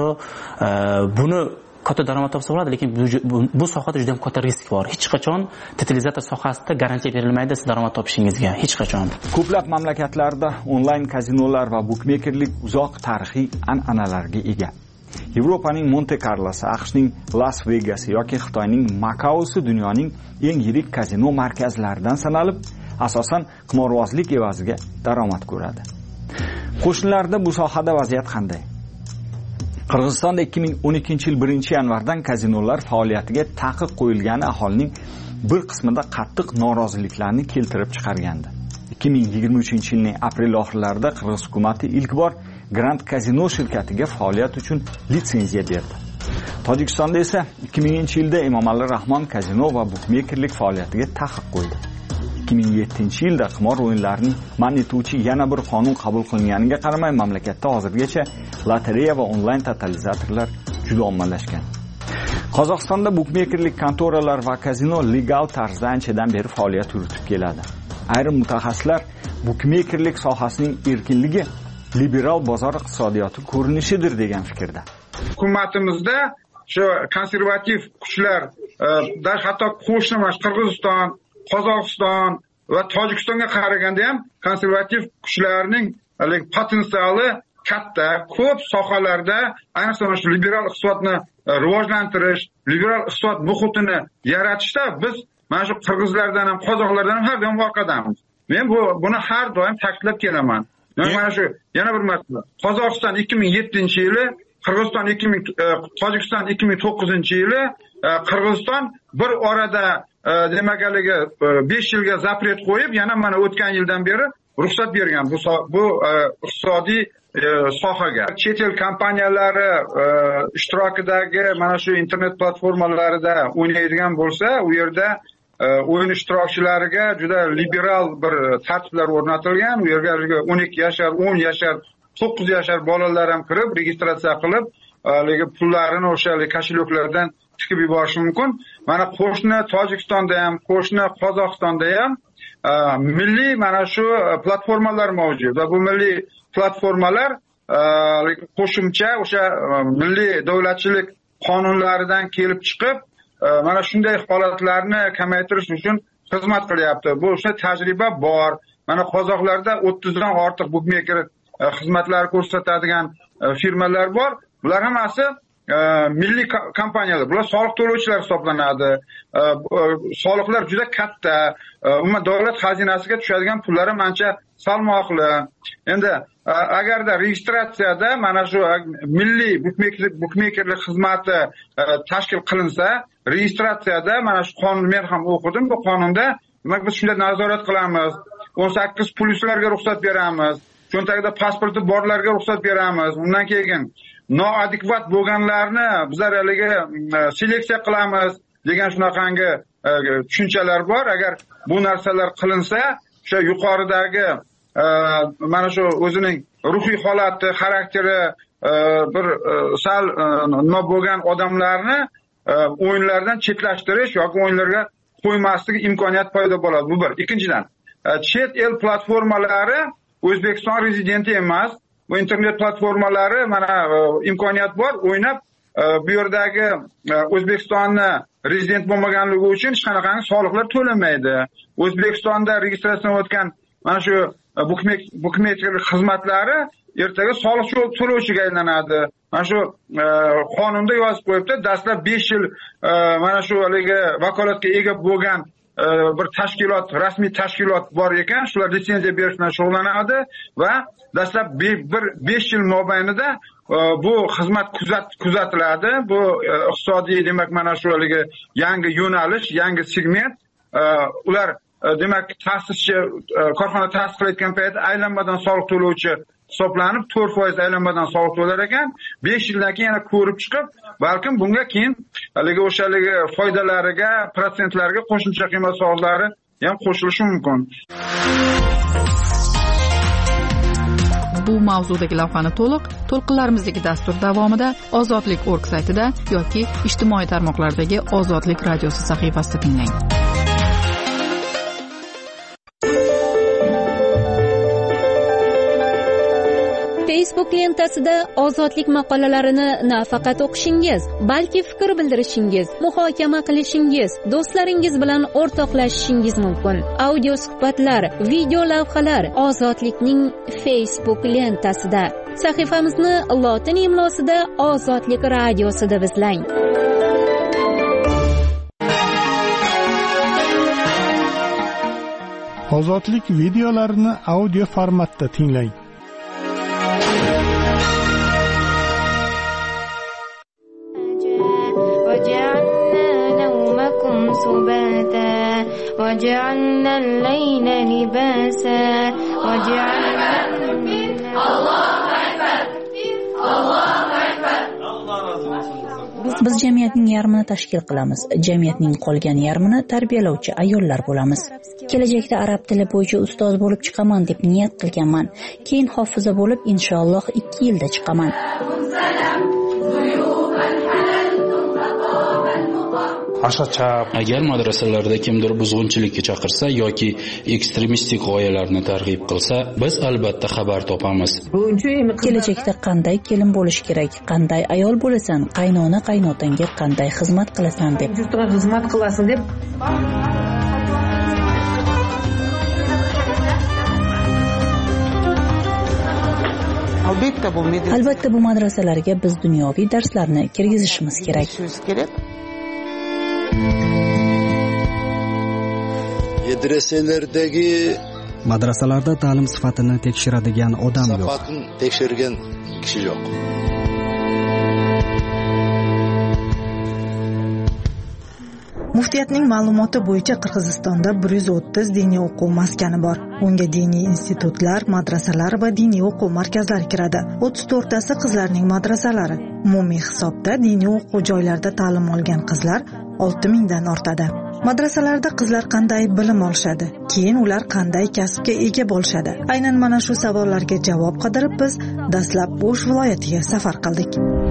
buni katta daromad topsa bo'ladi, lekin bu sohada juda ham katta risk bor. Hech qachon totalizator sohasida garantiya berilmaydi siz daromad topishingizga, hech qachon. Ko'plab mamlakatlarda onlayn kazinolar va bukmekerlik uzoq tarixiy an'analarga ega. Yevropaning Monte-Carlosi, AQShning Las Vegasi yoki Xitoyning Makaosi dunyoning eng yirik kazino markazlaridan sanalib, asosan qimorbozlik evaziga daromad ko'radi. Qo'shnilarda bu sohada vaziyat qanday? Qirg'izistonda 2012-yil 1-yanvardan kazinolar faoliyatiga taqiq qo'yilgani aholining bir qismida qattiq noroziliklarni keltirib chiqargandi. 2023-yilning aprel oxirlarida Qirg'iz hukumatı ilk bor Grand Casino shirkatiga faoliyat uchun litsenziya berdi. Tojikistonda esa 2000-yilda Emomali Rahmon kazino va bukmekerlik faoliyatiga taqiq qo'ydi. 2007-yilda qimor o'yinlarini man etuvchi yana bir qonun qabul qilinganiga qaramay mamlakatda hozirgacha lotereya va onlayn totalizatorlar juda ommalashgan. Qozog'istonda bukmekerlik kontoralar va kazino legal tarzda anchadan beri faoliyat yuritib keladi. Ayrim mutaxassislar bukmekerlik sohasining erkinligi liberal bozor iqtisodiyoti ko'rinishidir degan fikrda. Hukumatimizda shu konservativ kuchlar, hatto qo'shnimas Qirg'iziston, Qozog'iston va Tojikistonga qaraganda ham konservativ kuchlarning potensiali katta. Ko'p sohalarda, ayniqsa shu liberal iqtisodni rivojlantirish, liberal iqtisod muhitini yaratishda biz mana shu qirg'izlardan ham, qozoqlardan ham har doim orqadamiz. Men buni har doim ta'kidlab kelaman. Mana shu yana bir masala. Qozog'iston 2007-yili, Qirg'iziston Tojikiston 2009-yili, Qirg'iziston bir orada demakhaligi 5 yilga zapret qo'yib, yana mana o'tgan yildan beri ruxsat bergan bu iqtisodiy sohaga. Chet el kompaniyalari ishtirokidagi mana shu internet platformalarida o'ynaydigan bo'lsa, u yerda o'yin ishtirokchilariga juda liberal bir tartiblar o'rnatilgan. U yerga 12 yashar, 10 yashar, 9 yashar bolalar ham kirib, registratsiya qilib, pullarini o'sha kosheloklardan tikib yuborish mumkin. Mana qo'shni Tojikistonda ham, qo'shni Qozog'istonda ham milliy mana shu platformalar mavjud va bu milliy platformalar qo'shimcha o'sha milliy davlatchilik qonunlaridan kelib chiqib, mana shunday holatlarni kamaytirish uchun xizmat qilyapti. Bu o'sha tajriba bor. Mana qozoqlarda 30 dan ortiq bukmeker xizmatlari ko'rsatadigan firmalar bor. Bular hammasi milliy kompaniyalar. Bular soliq to'lovchilar hisoblanadi. Soliqlar juda katta. Umuman davlat xazinasiga tushadigan pullar ham ancha salmoqli. Endi agarda registratsiyada mana shu milliy bukmekerlik xizmati tashkil qilinsa, registratsiyada mana shu qonun men ham o'qidim. Bu qonunda demak biz shunday nazorat qilamiz. 18+larga ruxsat beramiz. Cho'ntagida pasporti borlarga ruxsat beramiz. Undan keyin noadekvat bo'lganlarni bizlar haliga seleksiya qilamiz degan shunaqangi tushunchalar bor. Agar bu narsalar qilinsa, o'sha yuqoridagi mana shu o'zining ruhiy holati, xarakteri bir sal nima bo'lgan odamlarni o'yinlardan chetlashtirish yoki o'yinlarga qo'ymaslik imkoniyati paydo bo'ladi. Bu bir. Ikkinchidan, chet el platformalari O'zbekiston rezidenti emas. Bu internet platformalari mana imkoniyat bor, o'ynab bu yerdagi O'zbekistonni rezident bo'lmaganligi uchun hech qanaqa soliqlar to'lamaydi. O'zbekistonda registratsiyadan o'tgan mana shu bukmekerlik xizmatlari ertaga soliq to'lovchiga aylanadi. Mana shu qonunda yozib qo'yibdi, dastlab 5 yil mana shu haligi vakolatga ega bo'lgan bir tashkilot, rasmiy tashkilot bor ekan, shular litsenziya berish bilan shug'ullanadi va dastlab 5 yil mobaynida bu xizmat kuzatiladi. Bu iqtisodiy demak mana shu haligi yangi yo'nalish, yangi segment. Ular demak ta'sischi korxona ta'sis qilayotgan paytda aylanmadan soliq to'lovchi hisoblanib 4% aylanmadan soliq to'lar ekan. 5 yildan keyin yana ko'rib chiqib, balkim bunga keyin haligi foydalariga, protsentlarga qo'shimcha qiymat soliqlari ham qo'shilishi mumkin. Bu mavzudagi lavhani to'lqinlarimizdagi dastur davomida ozodlik.org saytida yoki ijtimoiy tarmoqlardagi Ozodlik radiosi sahifasida tinglang. Facebook lentasida ozodlik maqolalarini nafaqat o'qishingiz, balki fikr bildirishingiz, muhokama qilishingiz, do'stlaringiz bilan o'rtoqlashishingiz mumkin. Audio suhbatlar, video lavhalar Ozodlikning Facebook lentasida. Sahifamizni lotin imlosida Ozodlik radiosi deb izlang. Ozodlik videolarini audio formatda tinglang. وجعلنا الليل لباسا وجعلنا Biz jamiyatning yarmini tashkil qilamiz. Jamiyatning qolgan yarmini tarbiyalovchi ayollar bo'lamiz. Kelajakda arab tili bo'yicha ustoz bo'lib chiqaman deb niyat qilganman. Keyin hofiza bo'lib inshaalloh 2 yilda chiqaman. Agar madrasalarda kimdir buzg'unchilikka chaqirsa yoki ekstremistik g'oyalarni targ'ib qilsa, biz albatta xabar topamiz. Kelajakda qanday kelin bo'lish kerak, qanday ayol bo'lasan, qaynona qaynotangga qanday xizmat qilasan deb. Xizmat qilasan deb. Albatta bu madrasalarga biz dunyoviy darslarni kirgizishimiz kerak. Madrasalarda ta'lim sifatini tekshiradigan odam yo'q. Tekshirgan kishi yo'q. Muftiyatning ma'lumoti bo'yicha Qirg'izistonda 130 diniy o'quv maskani bor. Unga diniy institutlar, madrasalar va diniy o'quv markazlari kiradi. 34 tasi qizlarning madrasalari. Umumiy hisobda diniy o'quv joylarida ta'lim olgan qizlar 6000 dan ortadi. Madrasalarda qizlar qanday bilim olishadi? Keyin ular qanday kasbga ega bo'lishadi? Aynan mana shu savollarga javob qidirib biz dastlab O'sh viloyatiga safar qildik.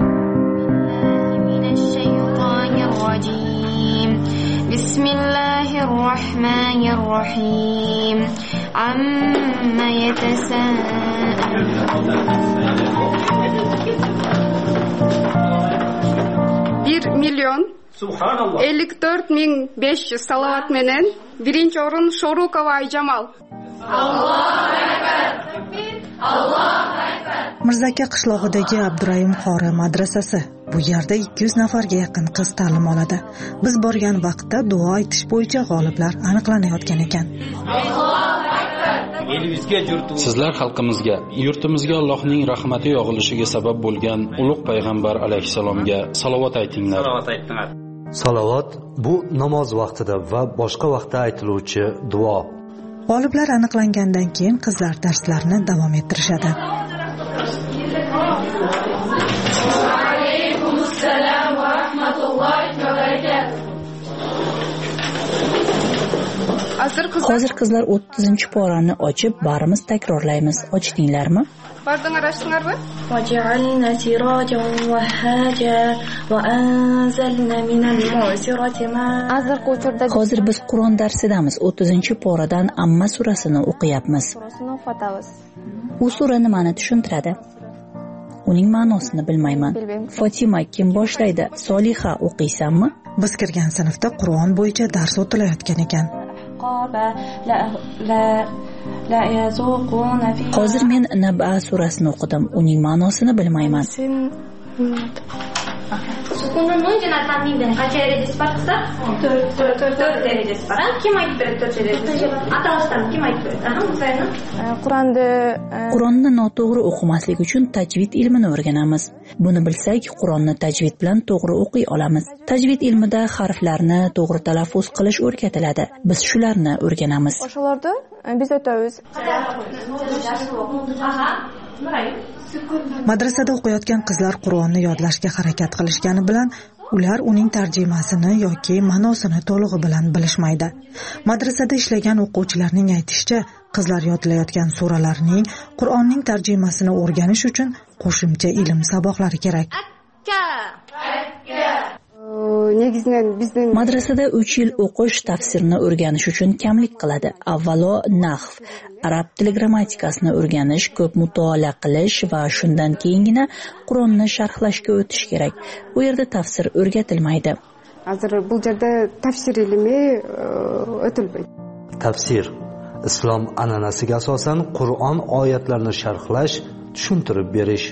Bismillahirrohmanirrohim. Amma yatasaalun. 1 milyon 54.500 salavat menen birinchi o'rin Shorukova Ayjamal. Allohu akbar. Allohu akbar. Mirzaka qishlog'idagi Abdurayim qori madrasasi. Bu yerda 200 nafarga yaqin qiz ta'lim oladi. Biz borgan vaqtda duo aytish bo'yicha g'oliblar aniqlanayotgan ekan. Sizlar xalqimizga, yurtimizga Allohning rahmati yog'ilishiga sabab bo'lgan ulug' payg'ambar alayhisalomga salovat aytinglar. Salovat bu namoz vaqtida va boshqa vaqtda aytiluvchi duo. G'oliblar aniqlangandan keyin qizlar darslarni davom ettirishadi. Alaykumussalam va rahmatullohi va barakatuh. Hozir qizlar 30-porani ochib, barimiz takrorlaymiz. Ochdinglarmi? Barding arashdinglarmi? Waj'alna sirajan wahhaja va anzalna minal mu'sirati ma'an. Hozir biz Qur'on darsidamiz. 30-poradan Amma surasini o'qiyapmiz. U sura nimani tushuntiradi? Uning ma'nosini bilmayman. Fatima kim boshlaydi? Soliha o'qiysanmi? Biz kirgan sinfda Qur'on bo'yicha dars o'tilayotgan ekan. Hozir men Naba surasini o'qidim. Uning ma'nosini bilmayman. Sukunun o'ngina tanlingdan qancha darajasi bor qilsa? 4 darajasi bor. Kim aytib beradi 4 darajasi? Atalashdan kim aytib beradi? Qur'onni noto'g'ri o'qimaslik uchun tajvid ilmini o'rganamiz. Buni bilsak, Qur'onni tajvid bilan to'g'ri o'qiy olamiz. Tajvid ilmida harflarni to'g'ri talaffuz qilish o'rgatiladi. Biz shularni o'rganamiz. O'shalarda biz o'tamiz. Madrasada o'qiyotgan qizlar Qur'onni yodlashga harakat qilishgani bilan ular uning tarjimasini yoki ma'nosini to'lig'i bilan bilishmaydi. Madrasada ishlagan o'quvchilarning aytishicha, qizlar yodlayotgan suralarning Qur'onning tarjimasini o'rganish uchun qo'shimcha ilm saboqlari kerak. Madrasada 3 yil o'qish tafsirni o'rganish uchun kamlik qiladi. Avvalo nahv, arab tili grammatikasini o'rganish, ko'p mutolaa qilish va shundan keyingina Qur'onni sharhlashga o'tish kerak. Bu yerda tafsir o'rgatilmaydi. Hozir bu yerda tafsir ilmi o'tilmaydi. Tafsir islom an'anasiga asosan Qur'on oyatlarini sharhlash, tushuntirib berish.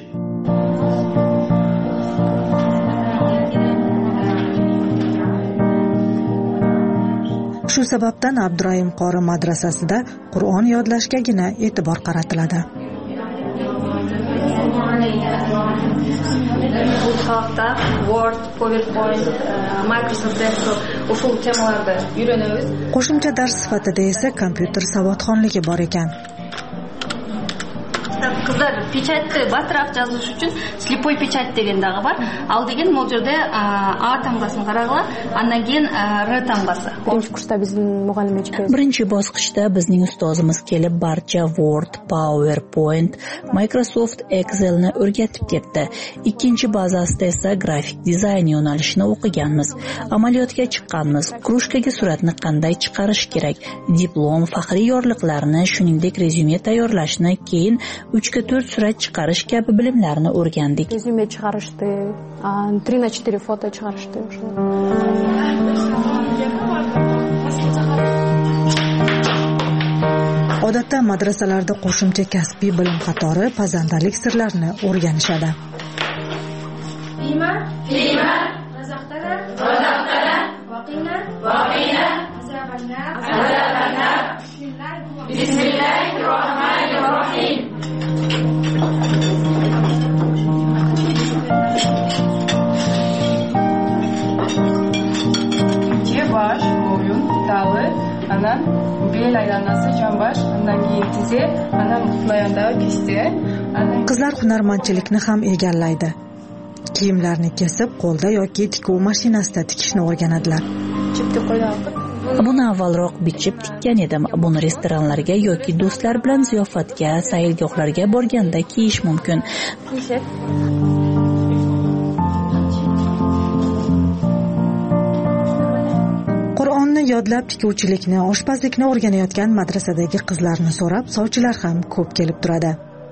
Shu sababdan Abdurahim qori madrasasida Qur'on yodlashgagina e'tibor qaratiladi. Word, PowerPoint, Microsoft Excel ushbu temalarda o'rganamiz. Qo'shimcha dars sifatida esa kompyuter savodxonligi bor ekan. Qizlar pechatni batrav yozish uchun slipoy pechat degandagi bor. Al degan mo'jurda A tamgasini qarag'lar, undan keyin R tamgasi. Birinchi kursda bizning muallim etib. Birinchi bosqichda bizning ustozimiz kelib barcha Word, PowerPoint, Microsoft Excel ni o'rgatib ketdi. Ikkinchi bazasida esa grafik dizayn yo'nalishini o'qiganmiz. Amaliyotga chiqqanmiz. Krushkaga suratni qanday chiqarish kerak, diplom, faxriy yorliqlarni, shuningdek rezyume tayyorlashni, keyin 3 ga 4 surat chiqarish kabi bilimlarni o'rgandik. Rezyume chiqarishdi, 3-4 foto chiqarishdi. Odatda madrasalarda qo'shimcha kasbiy bilim qatori pazandalik sirlarini o'rganishadi. Fima, razaqtana, vaqina, azabanna. Bismillahirrohmanirrohim. Baş, boyun, dalı, anam bel aylanasi, jambash, undan keyin tizi, anam mutlayandagi pishti. Qizlar hunarmandchilikni ham egallaydi. Kiyimlarni kesib, qo'lda yoki tikuv mashinasida tikishni o'rganadilar. Buni avvalroq bichib tikkan edim. Buni restoranlarga yoki do'stlar bilan ziyofatga, saylgohlarga borganda kiyish mumkin. Qur'onni yodlab tikuvchilikni, oshpazlikni o'rganayotgan madrasadagi qizlarni so'rab, sovchilar ham ko'p kelib turadi.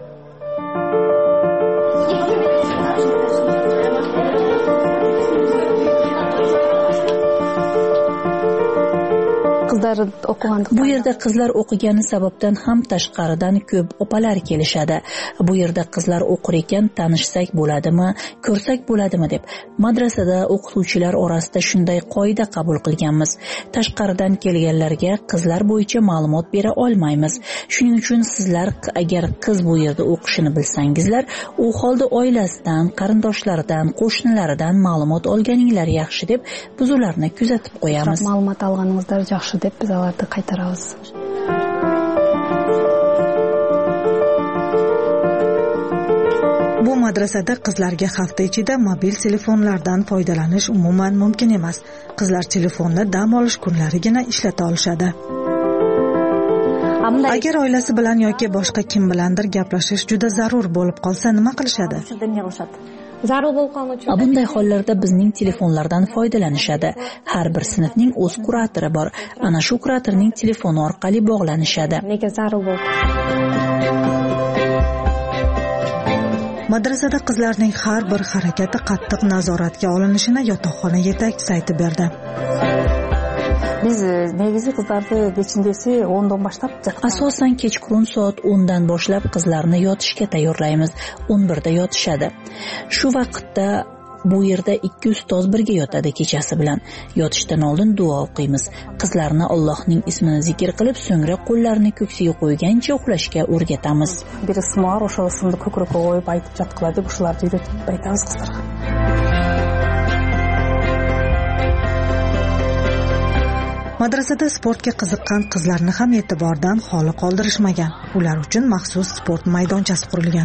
Bu yerda qizlar o'qigani sababdan ham tashqaridan ko'p opalar kelishadi. Bu yerda qizlar o'qir ekan, tanishsak bo'ladimi, ko'rsak bo'ladimi deb madrasada o'qituvchilar orasida shunday qoida qabul qilganmiz. Tashqaridan kelganlarga qizlar bo'yicha ma'lumot bera olmaymiz. Shuning uchun sizlar agar qiz bu yerda o'qishini bilsangizlar, u holda oilasidan, qarindoshlaridan, qo'shnilaridan ma'lumot olganinglar yaxshi deb biz ularni kuzatib qo'yamiz. Ma'lumot olganingizlar yaxshi deb biz ularni qaytaramiz. Bu madrasada qizlarga hafta ichida mobil telefonlardan foydalanish umuman mumkin emas. Qizlar telefonni dam olish kunlarigina ishlata olishadi. Agar oilasi bilan yoki boshqa kim bilandir gaplashish juda zarur bo'lib qolsa, nima qilishadi? Bunday hollarda bizning telefonlardan foydalanishadi. Har bir sinfning o'z kuratori bor. Ana shu kuratorning telefoni orqali bog'lanishadi. Madrasada qizlarning har bir harakati qattiq nazoratga olinishini yotoqxona yetakchisi aytib berdi. Biz negizi qizlarni kechindesi 10 dan boshlab asosan kechqurun soat 10 dan boshlab qizlarni yotishga tayyorlaymiz. 11 da yotishadi. Shu vaqtda Bu yerda 2 ustoz birga yotadi kechasi bilan. Yotishdan oldin duo o'qiymiz. Qizlarni Allohning ismini zikr qilib, so'ngra qo'llarini ko'ksiga qo'ygancha uxlashga o'rgatamiz. Biri smar o'sha ismni ko'krakka qo'yib aytib jatqiladi deb shularni uyretib aytamiz qizlarga. Madrasada sportga qiziqqan qizlarni ham e'tibordan xoli qoldirishmagan. Ular uchun maxsus sport maydonchasi qurilgan.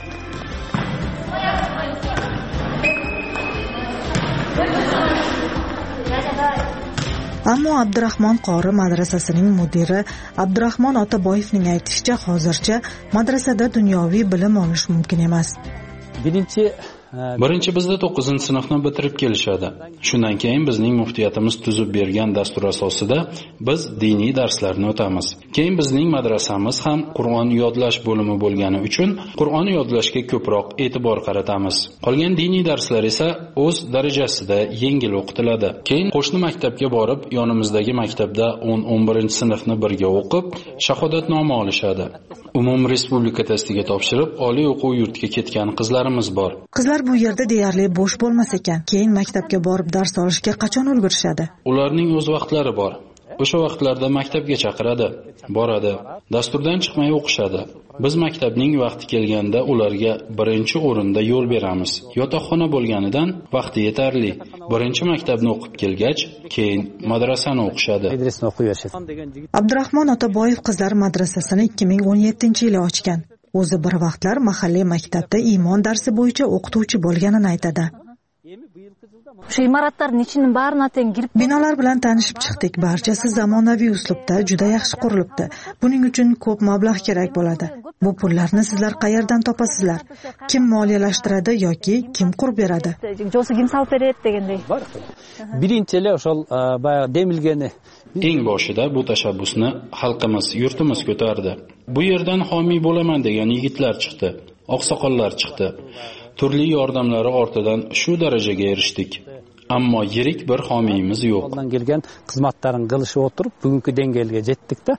Ammo Abdurahmon qori madrasasining mudiri Abdurahmon Otaboyevning aytishicha, hozircha madrasada dunyoviy bilim olish mumkin emas. Birinchi bizda 9-sinfni bitirib kelishadi. Shundan keyin bizning muftiyatimiz tuzib bergan dastur asosida biz diniy darslarni o'tamiz. Keyin bizning madrasamiz ham Qur'on yodlash bo'limi bo'lgani uchun Qur'on yodlashga ko'proq e'tibor qaratamiz. Qolgan diniy darslar esa o'z darajasida yengil o'qitiladi. Keyin qo'shni maktabga borib, yonimizdagi maktabda 10-11-sinfni birga o'qib, shahodatnoma olishadi. Umum respublika testiga topshirib, oliy o'quv yurtiga ketgan qizlarimiz bor. Qizlar bu yerda deyarli bo'sh bo'lmas ekan. Keyin maktabga borib dars olishga qachon ulgurishadi? Ularning o'z vaqtlari bor. O'sha vaqtlarda maktabga chaqiradi, boradi, dasturdan chiqmay o'qishadi. Biz maktabning vaqti kelganda ularga birinchi o'rinda yo'l beramiz. Yotoqxona bo'lganidan vaqti yetarli. Birinchi maktabni o'qib kelgach, keyin madrasani o'qishadi. Abdurahmon Otaboyev qizlar madrasasini 2017-yili ochgan. O'zi bir vaqtlar mahalliy maktabda iymon darsi bo'yicha o'qituvchi bo'lganini aytadi. O'sha imoratlarning ichini barini atang kirib, binolar bilan tanishib chiqdik. Barchasi zamonaviy uslubda, juda yaxshi qurilibdi. Buning uchun ko'p mablag' kerak bo'ladi. Bu pullarni sizlar qayerdan topasizlar? Kim moliyalashtiradi yoki kim qurib beradi? Jo'si kim solib beradi deganday. Birinchili o'sha boya demilgani. Eng boshida bu tashabbusni xalqimiz, yurtimiz ko'tardi. Bu yerdan homiy bo'laman degan yigitlar chiqdi, oqsoqollar chiqdi. Turli yordamlari ortidan shu darajaga erishdik. Ammo yirik bir homiyimiz yo'q. Ondan kelgan xizmatlarni qilishib o'tirib, bugungi dengayga yetdik-da.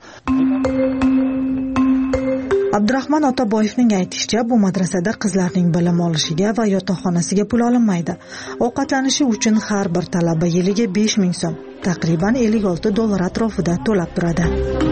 Abdurahmon Otaboyevning aytishicha, bu madrasada qizlarning bilim olishiga va yotoqxonasiga pul olinmaydi. Ovqatlanishi uchun har bir talaba yiliga 5000 so'm, taqriban $56 atrofida to'lab turadi.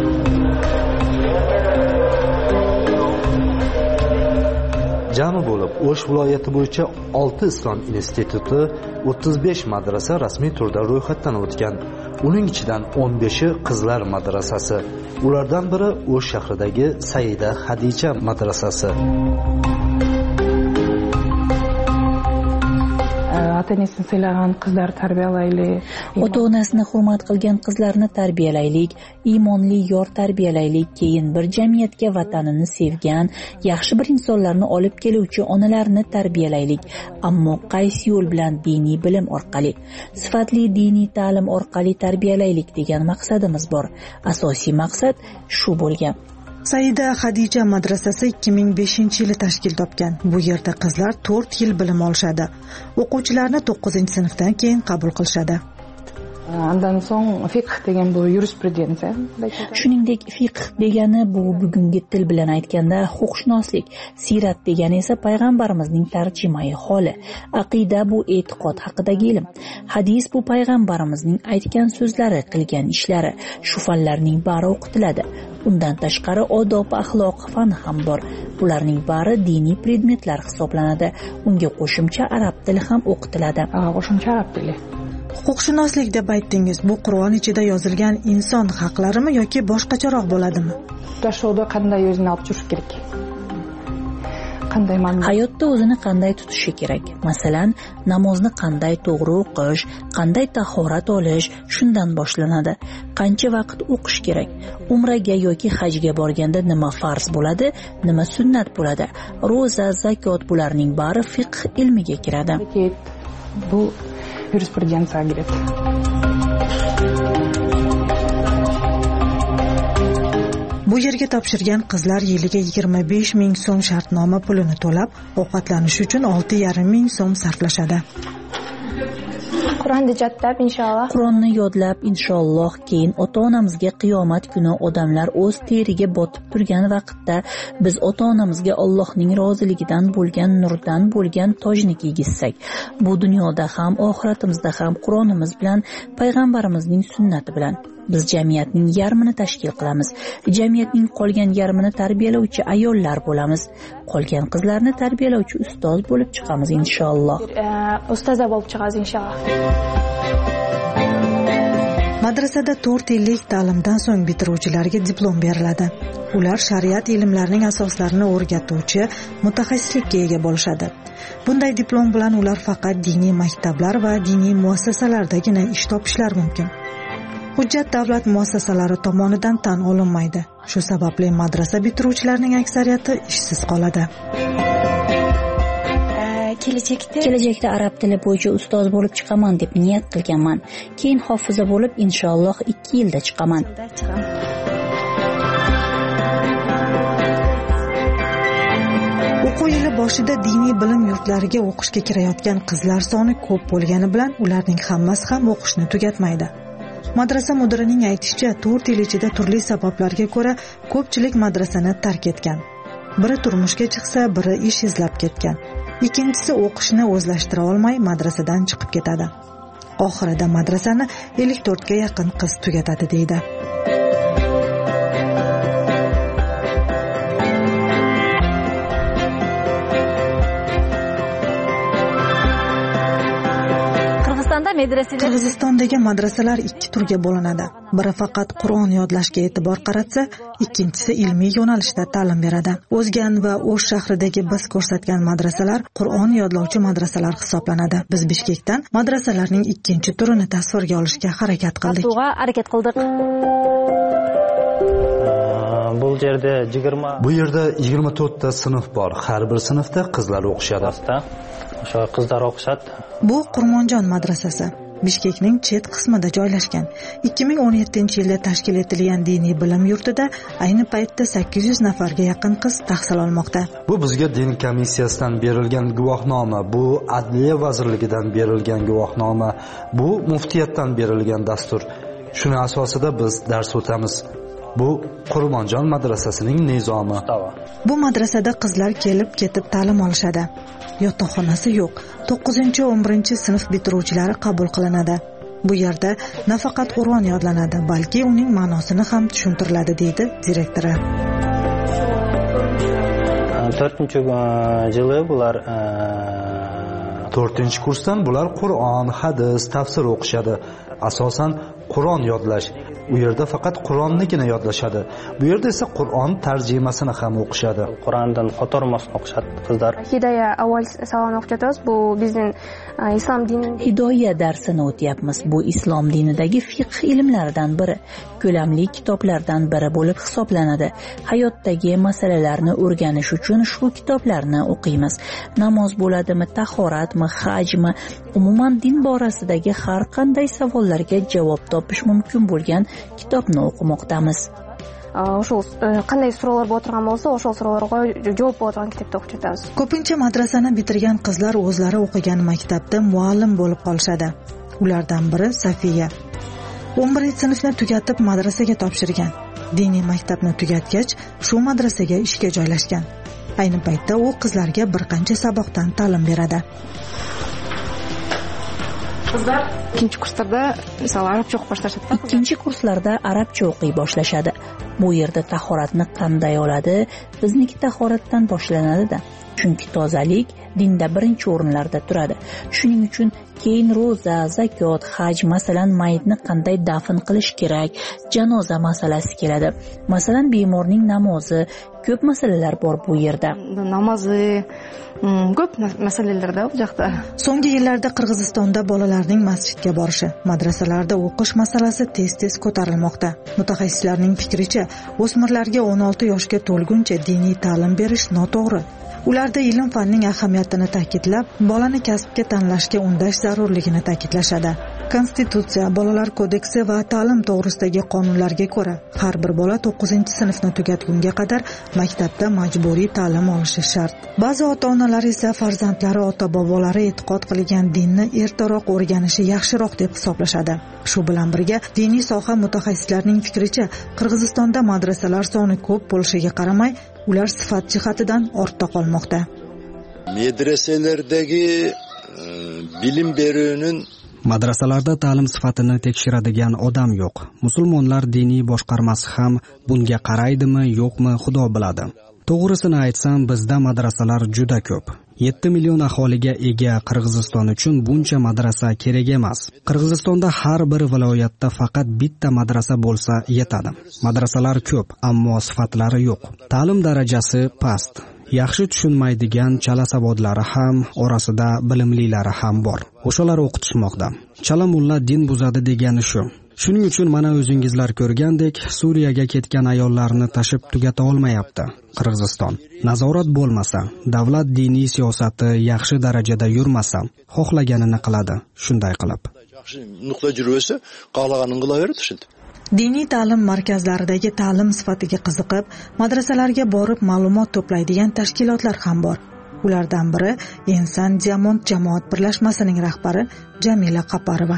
Jami bo'lib, O'sh viloyati bo'yicha 6 islom instituti, 35 madrasa rasmiy turda ro'yxatdan o'tgan. Uning ichidan 15i qizlar madrasasi. Ulardan biri O'sh shahridagi Saida Xadija madrasasi. Ota-onasini saylagan qizlar tarbiyalaylik. Ota-onasini hurmat qilgan qizlarni tarbiyalaylik, iymonli yor tarbiyalaylik, keyin bir jamiyatga vatanini sevgan, yaxshi bir insonlarni olib keluvchi onalarni tarbiyalaylik. Ammo qaysi yo'l bilan? Diniy bilim orqali, sifatli diniy ta'lim orqali tarbiyalaylik degan maqsadimiz bor. Asosiy maqsad shu bo'lgan. Saida Xadija madrasasi 2005-yili tashkil topgan. Bu yerda qizlar 4 yil bilim olishadi. O'quvchilarni 9-sinfdan keyin qabul qilishadi. Undan so'ng fiqh degan bu yurisprudensiya. Shuningdek, fiqh degani bu bugungi til bilan aytganda huquqshunoslik, sirat degani esa payg'ambarimizning tarjimai holi, aqida bu e'tiqod haqidagi ilm, hadis bu payg'ambarimizning aytgan so'zlari, qilgan ishlari. Shu fanlarning bari o'qitiladi. Undan tashqari odob, axloq fani ham bor. Bularning bari diniy predmetlar hisoblanadi. Unga qo'shimcha arab tili ham o'qitiladi. Qo'shimcha arab tili. Huquqshunoslik deb aytdingiz. Bu Qur'on ichida yozilgan inson haqlarimi yoki boshqacharoq bo'ladimi? Yashovda qanday o'zini olib turish kerak? Hayotda o'zini qanday tutishi kerak? Masalan, namozni qanday to'g'ri o'qish, qanday tahorat olish, shundan boshlanadi. Qancha vaqt o'qish kerak? Umraga yoki hajga borganda nima farz bo'ladi, nima sunnat bo'ladi? Ro'za, zakot bularning bari fiqh ilmiga kiradi. Bu yurisprudensiya kiradi. Bu yerga topshirgan qizlar yiliga 25,000 so'm shartnoma pulini to'lab, ovqatlanish uchun 6,5 ming so'm sarflashadi. Qur'onni jadlab inshaalloh. Qur'onni yodlab inshaalloh keyin ota-onamizga qiyomat kuni odamlar o'z teriga botib turgan vaqtda biz ota-onamizga Allohning roziligidan bo'lgan nurdan bo'lgan tojni kiygizsak, bu dunyoda ham oxiratimizda ham Qur'onimiz bilan payg'ambarimizning sunnati bilan biz jamiyatning yarmini tashkil qilamiz. Jamiyatning qolgan yarmini tarbiyalovchi ayollar bo'lamiz. Qolgan qizlarni tarbiyalovchi ustoz bo'lib chiqamiz inshaalloh. Ustoza bo'lib chiqamiz inshaalloh. Madrasada 4 yillik ta'limdan so'ng bitiruvchilarga diplom beriladi. Ular shariat ilmlarining asoslarini o'rgatuvchi mutaxassislikka ega bo'lishadi. Bunday diplom bilan ular faqat diniy maktablar va diniy muassasalardagina ish topishlari mumkin. Hujjat davlat muassasalari tomonidan tan olinmaydi. Shu sababli madrasa bitiruvchilarining aksariyati ishsiz qoladi. Kelajakda arab tili bo'yicha ustoz bo'lib chiqaman deb niyat qilganman. Keyin hofiza bo'lib inshaalloh 2 yilda chiqaman. O'quv yili boshida diniy bilim yurtlariga o'qishga kirayotgan qizlar soni ko'p bo'lgani bilan ularning hammasi ham o'qishni tugatmaydi. Madrasa mudirining aytishicha, 4 yil ichida turli sabablarga ko'ra ko'pchilik madrasani tark etgan. Biri turmushga chiqsa, biri ish izlab ketgan. Ikkinchisi o'qishni o'zlashtira olmay madrasadan chiqib ketadi. Oxirida madrasani 54 ga yaqin qiz tugatadi deydi. Qirg'izistondagi madrasalar 2 turga bo'linadi. Biri faqat Qur'on yodlashga e'tibor qaratsa, ikkinchisi ilmiy yo'nalishda ta'lim beradi. O'zgan va O'sh shahridagi biz ko'rsatgan madrasalar Qur'on yodlovchi madrasalar hisoblanadi. Biz Bishkekdan madrasalarning ikkinchi turini tasvirga olishga harakat qildik. Bu yerda 24 ta sinf bor. Har bir sinfda qizlar o'qishadi. O'sha qizlar o'qishadi. Bu Qurmonjon madrasasi Bishkekning chet qismida joylashgan. 2017-yilda tashkil etilgan diniy bilim yurtida ayni paytda 800 nafarga yaqin qiz tahsil olmoqda. Bu bizga din komissiyasidan berilgan guvohnoma, bu Adliya vazirligidan berilgan guvohnoma, bu muftiyatdan berilgan dastur. Shuni asosida biz dars o'tamiz. Bu Qurmonjon madrasasining nizomi. Bu madrasada qizlar kelib ketib ta'lim olishadi. Yotoqxonasi yo'q. 9-11 sinf bitiruvchilari qabul qilinadi. Bu yerda nafaqat Qur'on yodlanadi, balki uning ma'nosini ham tushuntiriladi, deydi direktori. 4-yili bular 4-kursdan bular Qur'on, hadis, tafsir o'qishadi. Asosan Qur'on yodlash. U yerda faqat Qur'onnikini yodlashadi. Bu yerda esa Qur'on tarjimasini ham o'qishadi. Qur'ondan xotirmasini o'qishadi qizlar. Hidoya avval salom o'qitamiz. Bu bizning islom dini. Hidoya darsini o'tyapmiz. Bu islom dinidagi fiqh ilmlaridan biri, ko'lamli kitoblardan biri bo'lib hisoblanadi. Hayotdagi masalalarni o'rganish uchun shu kitoblarni o'qiymiz. Namoz bo'ladimi, tahoratmi, hajmi, umuman din borasidagi har qanday savollarga javob topish mumkin bo'lgan kitobni o'qimoqdamiz. O'sha qanday suralar o'tirgan bo'lsa, o'sha suralarga javob bo'lgan kitobni o'qitamiz. Ko'pincha madrasani bitirgan qizlar o'zlari o'qigan maktabda muallim bo'lib qolishadi. Ulardan biri Safiya. 11-sinfni tugatib madrasaga topshirgan. Diniy maktabni tugatgach, shu madrasaga ishga joylashgan. Ayni paytda u qizlarga bir qancha saboqdan ta'lim beradi. Qizlar ikkinchi kurslarda misol arabcha o'qib boshlashadi. Ikkinchi kurslarda arabcha o'qiy boshlashadi. Bu yerda tahoratni qanday oladi? Bizniki tahoratdan boshlanadi-da. Chunki tozalik dinda birinchi o'rinlarda turadi. Shuning uchun keyin ro'za, zakot, haj, masalan, mayitni qanday dafn qilish kerak, janoza masalasi keladi. Masalan, bemorning namozi, ko'p masalalar bor bu yerda. Namozi ko'p masalalarda bu yoqda. So'nggi yillarda Qirg'izistonda bolalarning masjidga borishi, madrasalarda o'qish masalasi tez-tez ko'tarilmoqda. Mutaxassislarning fikricha, o'smirlarga 16 yoshga to'lguncha diniy ta'lim berish noto'g'ri. Ularda ilm fanning ahamiyatini ta'kidlab, bolani kasbga tanlashga undash zarurligini ta'kidlashadi. Konstitutsiya, bolalar kodeksi va ta'lim to'g'risidagi qonunlarga ko'ra har bir bola 9-sinfni tugatgunga qadar maktabda majburiy ta'lim olishi shart. Ba'zi ota-onalar esa farzandlari ota-bobolari e'tiqod qilgan dinni ertaroq o'rganishi yaxshiroq deb hisoblashadi. Shu bilan birga diniy soha mutaxassislarining fikricha, Qirg'izistonda madrasalar soni ko'p bo'lishiga qaramay, ular sifat jihatidan ortda qolmoqda. Medreselerdagi bilim beruvning Madrasalarda ta'lim sifatini tekshiradigan odam yo'q. Musulmonlar diniy boshqarmasi ham bunga qaraydimi, yo'qmi, Xudo biladi. To'g'risini aytsam, bizda madrasalar juda ko'p. 7 million aholiga ega Qirg'iziston uchun buncha madrasa kerak emas. Qirg'izistonda har bir viloyatda faqat bitta madrasa bo'lsa yetadi. Madrasalar ko'p, ammo sifatlari yo'q. Ta'lim darajasi past. Yaxshi tushunmaydigan chala savodlari ham, orasida bilimlilari ham bor. O'shalar o'qitishmoqda. Chala mulla din buzadi degani shu. Shuning uchun mana o'zingizlar ko'rgandek, Suriyaga ketgan ayollarni tashib tugata olmayapti Qirg'iziston. Nazorat bo'lmasa, davlat diniy siyosati yaxshi darajada yurmasa, xohlaganini qiladi, shunday qilib. Yaxshi nuqta jurvesi, qolganini qilaveradi shunday. Diniy ta'lim markazlaridagi ta'lim sifatiga qiziqib, madrasalarga borib ma'lumot to'playdigan tashkilotlar ham bor. Ulardan biri Inson Diamond jamoat birlashmasining rahbari Jamila Qaparova.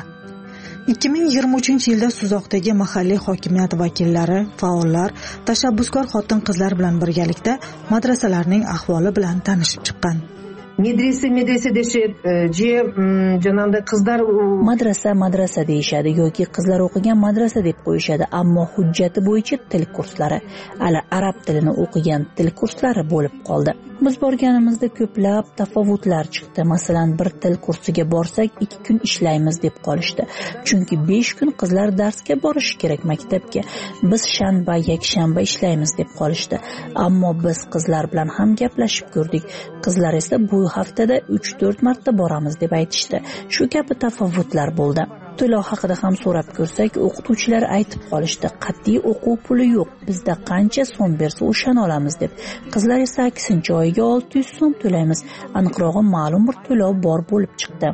2023-yilda Suzoqdagi mahalliy hokimiyat vakillari, faollar, tashabbuskor xotin-qizlar bilan birgalikda madrasalarning ahvoli bilan tanishib chiqqan. Medrese deshib, jananda qizlar madrasa deyishadi yoki qizlar o'qigan madrasa deb qo'yishadi, ammo hujjati bo'yicha til kurslari, arab tilini o'qigan til kurslari bo'lib qoldi. Biz borganimizda ko'plab tafovutlar chiqdi. Masalan, bir til kursiga borsak 2 kun ishlaymiz deb qolishdi. Chunki 5 kun qizlar darsga borishi kerak maktabga. Biz shanba, yakshanba ishlaymiz deb qolishdi. Ammo biz qizlar bilan ham gaplashib ko'rdik. Qizlar esa bu haftada 3-4 marta boramiz deb aytishdi. Shu kabi tafovutlar bo'ldi. To'lov haqida ham so'rab ko'rsak, o'qituvchilar aytib qolishdi, qat'iy o'quv puli yo'q, bizda qancha so'm bersa o'shani olamiz deb. Qizlar esa aksincha oyiga 600 so'm to'laymiz. Aniqrog'i ma'lum bir to'lov bor bo'lib chiqdi.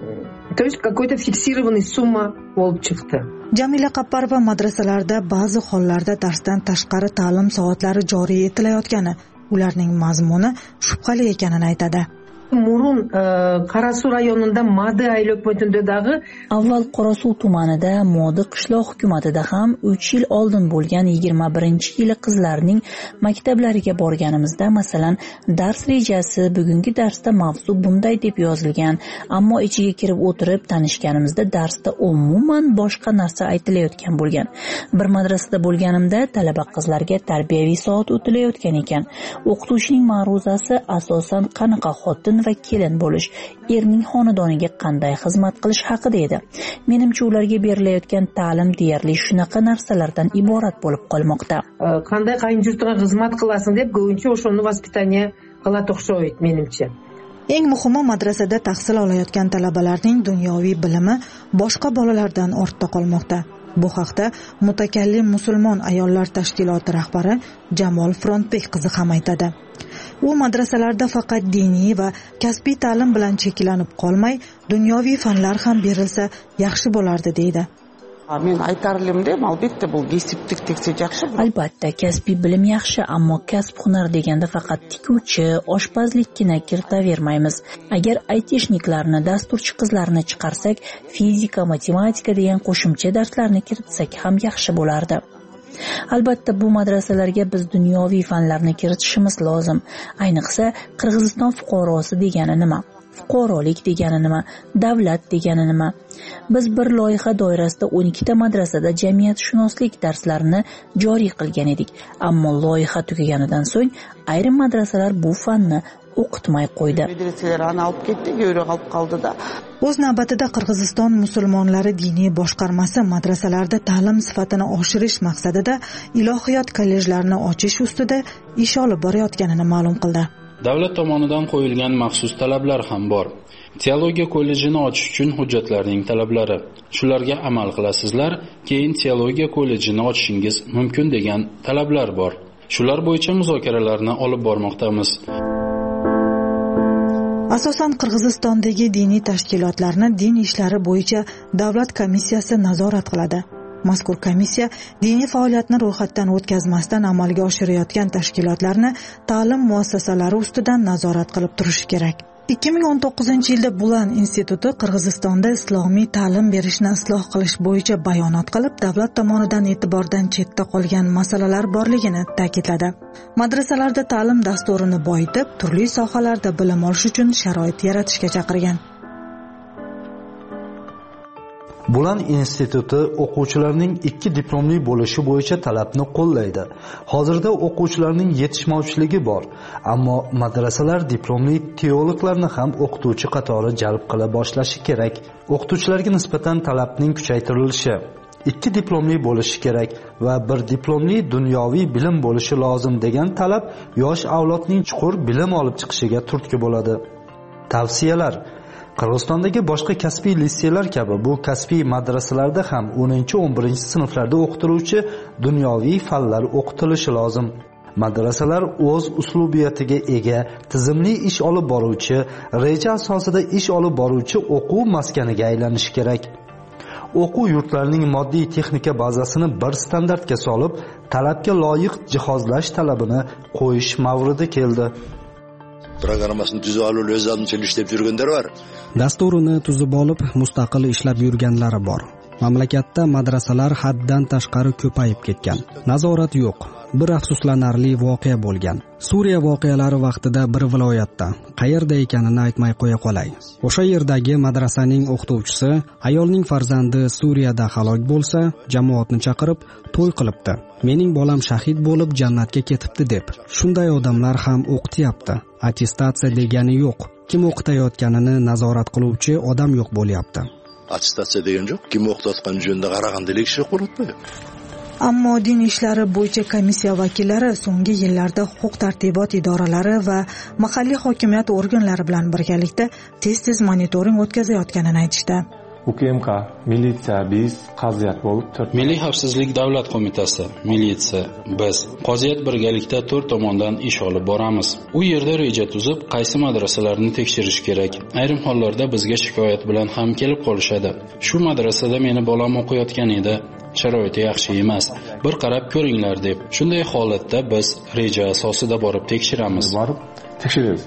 То есть какой-то фиксированный summa bo'lib chiqdi. Jamila Qaparova madrasalarda ba'zi hollarda darsdan tashqari ta'lim soatlari joriy etilayotgani, ularning mazmuni shubhali ekanini aytadi. Murun Qarasuv rayonida Madi aylok punktidagi avval Qorasuv tumanida Modi qishloq hukumatida ham 3 yil oldin bo'lgan 21-yili qizlarning maktablariga borganimizda, masalan, dars rejasi, bugungi darsda mavzu bunday deb yozilgan, ammo ichiga kirib o'tirib tanishganimizda darsda umuman boshqa narsa aytilayotgan bo'lgan. Bir madrasada bo'lganimda talaba qizlarga tarbiyaviy soat o'tilayotgan ekan. O'qituvchining ma'ruzasi asosan qanaqa xotin va kelin bo'lish, erning xonadoniga qanday xizmat qilish haqida edi. Menimcha ularga berilayotgan ta'lim deyarli shunaqa narsalardan iborat bo'lib qolmoqda. Qanday qayinjurtga xizmat qilasan deb go'yincha o'shani vaspitaniya qiladi o'xshaydi menimcha. Eng muhimi, madrasada tahsil olayotgan talabalarning dunyoviy bilimi boshqa bolalardan ortda qolmoqda. Bu haqda Mutakallim musulmon ayollar tashkiloti rahbari Jamol Frontbek qizi ham aytadi. U madrasalarda faqat diniy va kasbiy ta'lim bilan cheklanib qolmay, dunyoviy fanlar ham berilsa yaxshi bo'lardi deydi. Men aytarlimda, albatta bu kasblik teksa yaxshi. Albatta, kasbiy bilim yaxshi, ammo kasb hunar deganda faqat tikuvchi, oshpazlikkina kiritavermaymiz. Agar aytishniklarni, dasturchi qizlarni chiqarsak, fizika, matematika degan qo'shimcha darslarni kiritsak ham yaxshi bo'lardi. Albatta, bu madrasalarga biz dunyoviy fanlarni kiritishimiz lozim. Ayniqsa, Qirg'iziston fuqarosi degani nima? Fuqarolik degani nima? Davlat degani nima? Biz bir loyiha doirasida 12 ta madrasada jamiyatshunoslik darslarini joriy qilgan edik. Ammo loyiha tugaganidan so'ng ayrim madrasalar bu fanni o'qitmay qo'ydi. Madrasalarni olib ketdi, yo'q olib qoldi-da. O'z navbatida Qirg'iziston musulmonlari diniy boshqarmasi madrasalarda ta'lim sifatini oshirish maqsadida ilohiyot kollejlarini ochish ustida ish olib borayotganini ma'lum qildi. Davlat tomonidan qo'yilgan maxsus talablar ham bor. Teologiya kollejini ochish uchun hujjatlarning talablari. Shularga amal qilasizlar, keyin teologiya kollejini ochishingiz mumkin degan talablar bor. Shular bo'yicha muzokaralarni olib bormoqdamiz. Asosan Qirg'izistondagi diniy tashkilotlarni din ishlari bo'yicha davlat komissiyasi nazorat qiladi. Mazkur komissiya diniy faoliyatni ro'yxatdan o'tkazmasdan amalga oshirayotgan tashkilotlarni ta'lim muassasalari ustidan nazorat qilib turishi kerak. 2019-yilda Bulan instituti Qirg'izistonda islomiy ta'lim berishni isloh qilish bo'yicha bayonot qilib, davlat tomonidan e'tibordan chetda qolgan masalalar borligini ta'kidladi. Madrasalarda ta'lim dasturini boyitib, turli sohalarda bilim olish uchun sharoit yaratishga chaqirgan. Bulan instituti o'quvchilarning 2 diplomli bo'lishi bo'yicha talabni qo'llaydi. Hozirda o'quvchilarning yetishmovchiligi bor, ammo madrasalar diplomli teologlarni ham o'qituvchi qatori jalb qila boshlashi kerak. O'qituvchilarga nisbatan talabning kuchaytirilishi, 2 diplomli bo'lishi kerak va 1 diplomli dunyoviy bilim bo'lishi lozim degan talab yosh avlodning chuqur bilim olib chiqishiga turtki bo'ladi. Tavsiyalar: Qirg'izistondagi boshqa kasbiy litseylar kabi bu kasbiy madrasalarda ham 10-11 sinflarda o'qitiluvchi dunyoviy fanlar o'qitilishi lozim. Madrasalar o'z uslubiyatiga ega, tizimli ish olib boruvchi, reja asosida ish olib boruvchi o'quv maskaniga aylanishi kerak. O'quv yurtlarining moddiy texnika bazasini bir standartga solib, talabga loyiq jihozlash talabini qo'yish mavridi keldi. Programmasini tuzib olib, o'z aldincha ishlab yurganlar bor. Dasturini tuzib olib, mustaqil ishlab yurganlari bor. Mamlakatda madrasalar haddan tashqari ko'payib ketgan. Nazorat yo'q. Bir afsuslanarli voqea bo'lgan. Suriya voqealari vaqtida bir viloyatda, qayerda ekanini aytmay qo'ya qolay. O'sha yerdagi madrasaning o'qituvchisi ayolning farzandi Suriyada halok bo'lsa, jamoatni chaqirib to'y qilibdi. Mening bolam shahid bo'lib jannatga ketibdi deb. Shunday odamlar ham o'qityapti. Attestatsiya degani yo'q. Kim o'qitayotganini nazorat qiluvchi odam yo'q bo'lyapti. Attestatsiya degan yo'q. Kim o'qitayotgan joyda qaragandalik ish qo'yilmaydi. Ammo din ishlari bo'yicha komissiya vakillari so'nggi yillarda huquq-tartibot idoralari va mahalliy hokimiyat organlari bilan birgalikda tez-tez monitoring o'tkazayotganini aytishdi. UKMK, militsiya, biz, qaziyat bo'lib turibdi. Milliy xavfsizlik davlat qo'mitasi, militsiya, biz qaziyat birgalikda 4 tomondan ish olib boramiz. U yerda reja tuzib, qaysi madrasalarni tekshirish kerak. Ayrim hollarda bizga shikoyat bilan ham kelib qolishadi. Shu madrasada meni bolam o'qiyotgan edi. Sharoiti yaxshi emas. Bir qarab ko'ringlar deb. Shunday holatda biz reja asosida borib tekshiramiz. Borib tekshiramiz.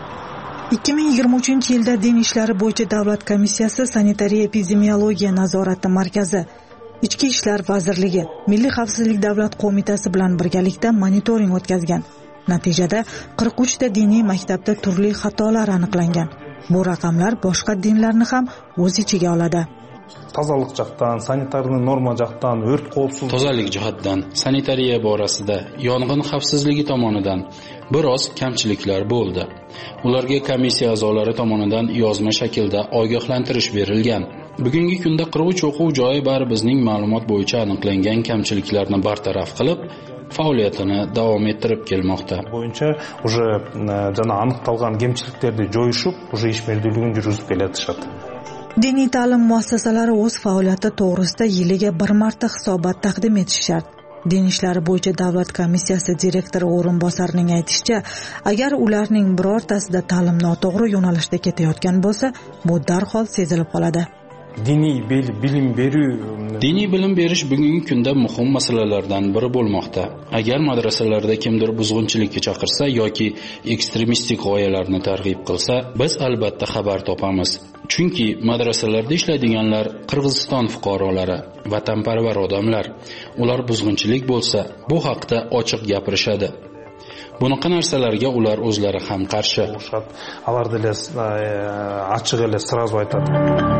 2023-yilda din ishlari bo'yicha davlat komissiyasi sanitariya epidemiologiya nazorati markazi, Ichki ishlar vazirligi, Milliy xavfsizlik davlat qo'mitasi bilan birgalikda monitoring o'tkazgan. Natijada 43 ta diniy maktabda turli xatolar aniqlangan. Bu raqamlar boshqa dinlarni ham o'z ichiga oladi. Tozalik jihatdan, sanitarniy norma jihatdan, o't qavfsizligi, tozalik jihatdan, sanitariya borasida, yong'in xavfsizligi tomonidan biroz kamchiliklar bo'ldi. Ularga komissiya a'zolari tomonidan yozma shaklda ogohlantirish berilgan. Bugungi kunda 43 o'quv joyi bari bizning ma'lumot bo'yicha aniqlangan kamchiliklarni bartaraf qilib, faoliyatini davom ettirib kelmoqda. Bo'yicha уже jana aniqtalgan kamchiliklarni joyishib, уже ish merdiyligini yurgizib kelayotishadi. Diniy ta'lim muassasalari o'z faoliyati to'g'risida yiliga bir marta hisobot taqdim etishi shart. Din ishlari bo'yicha davlat komissiyasi direktori o'rinbosarining aytishicha, agar ularning birortasida ta'lim noto'g'ri yo'nalishda ketayotgan bo'lsa, bu darhol sezilib qoladi. Diniy bilim berish bugungi kunda muhim masalalardan biri bo'lmoqda. Agar madrasalarda kimdir buzg'unchilikka chaqirsa yoki ekstremistik g'oyalarni targ'ib qilsa, biz albatta xabar topamiz. Chunki madrasalarda ishlaydiganlar Qirg'iziston fuqarolari, vatanparvar odamlar. Ular buzg'unchilik bo'lsa, bu haqda ochiq gapirishadi. Bunaqa narsalarga ular o'zlari ham qarshi. Alardilar ochiq ele сразу aytadi.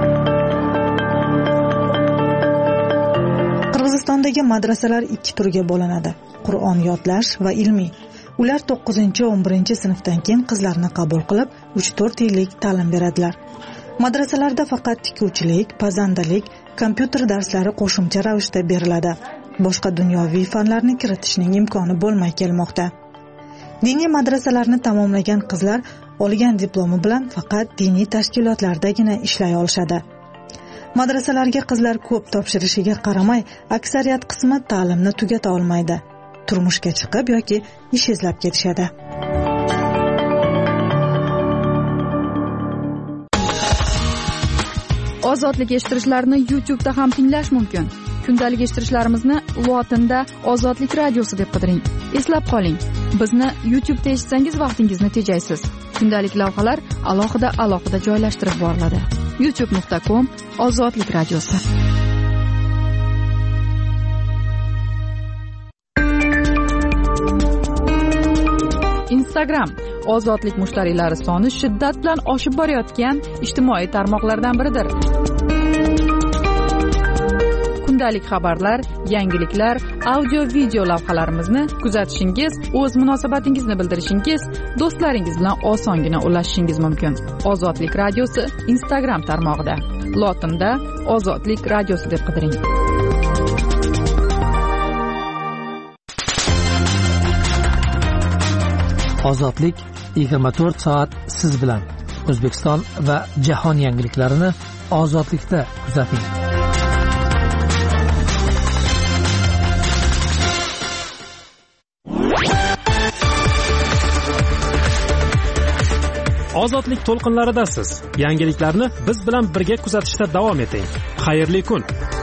Qirg'izistondagi madrasalar 2 turga bo'linadi: Qur'on yodlash va ilmiy. Ular 9-11 sinfdan keyin qizlarni qabul qilib, 3-4 yillik ta'lim beradilar. Madrasalarda faqat tikuvchilik, pazandalik, kompyuter darslari qo'shimcha ravishda beriladi. Boshqa dunyoviy fanlarni kiritishning imkoni bo'lmay kelmoqda. Diniy madrasalarni tamomlagan qizlar olgan diplomi bilan faqat diniy tashkilotlardagina ishlay olishadi. Madrasalarga qizlar ko'p topshirishiga qaramay, aksariyat qismi ta'limni tugata olmaydi. Turmushga chiqib yoki ish izlab ketishadi. ozodlik eshittirishlarni YouTube'da ham tinglash mumkin. Kundalik eshittirishlarimizni lotinda Ozodlik radiosi deb qidiring. Eslab qoling, bizni YouTube'da eshitsangiz vaqtingizni tejaysiz. Kundalik lavhalar alohida joylashtirib boriladi. youtube.com/ozodlik radiosi. Instagram ozodlik mushtariylari soni shiddat bilan oshib borayotgan ijtimoiy tarmoqlardan biridir. Kundalik xabarlar, yangiliklar, audio video lavhalarimizni kuzatishingiz, o'z munosabatingizni bildirishingiz, do'stlaringiz bilan osongina ulashishingiz mumkin. Ozodlik radiosi Instagram tarmog'ida. Lotinda Ozodlik radiosi deb qidiring. Ozodlik 24 soat siz bilan. O'zbekiston va jahon yangiliklarini ozodlikda kuzating. Ozodlik to'lqinlaridasiz. Yangiliklarni biz bilan birga kuzatishda davom eting. Xayrli kun.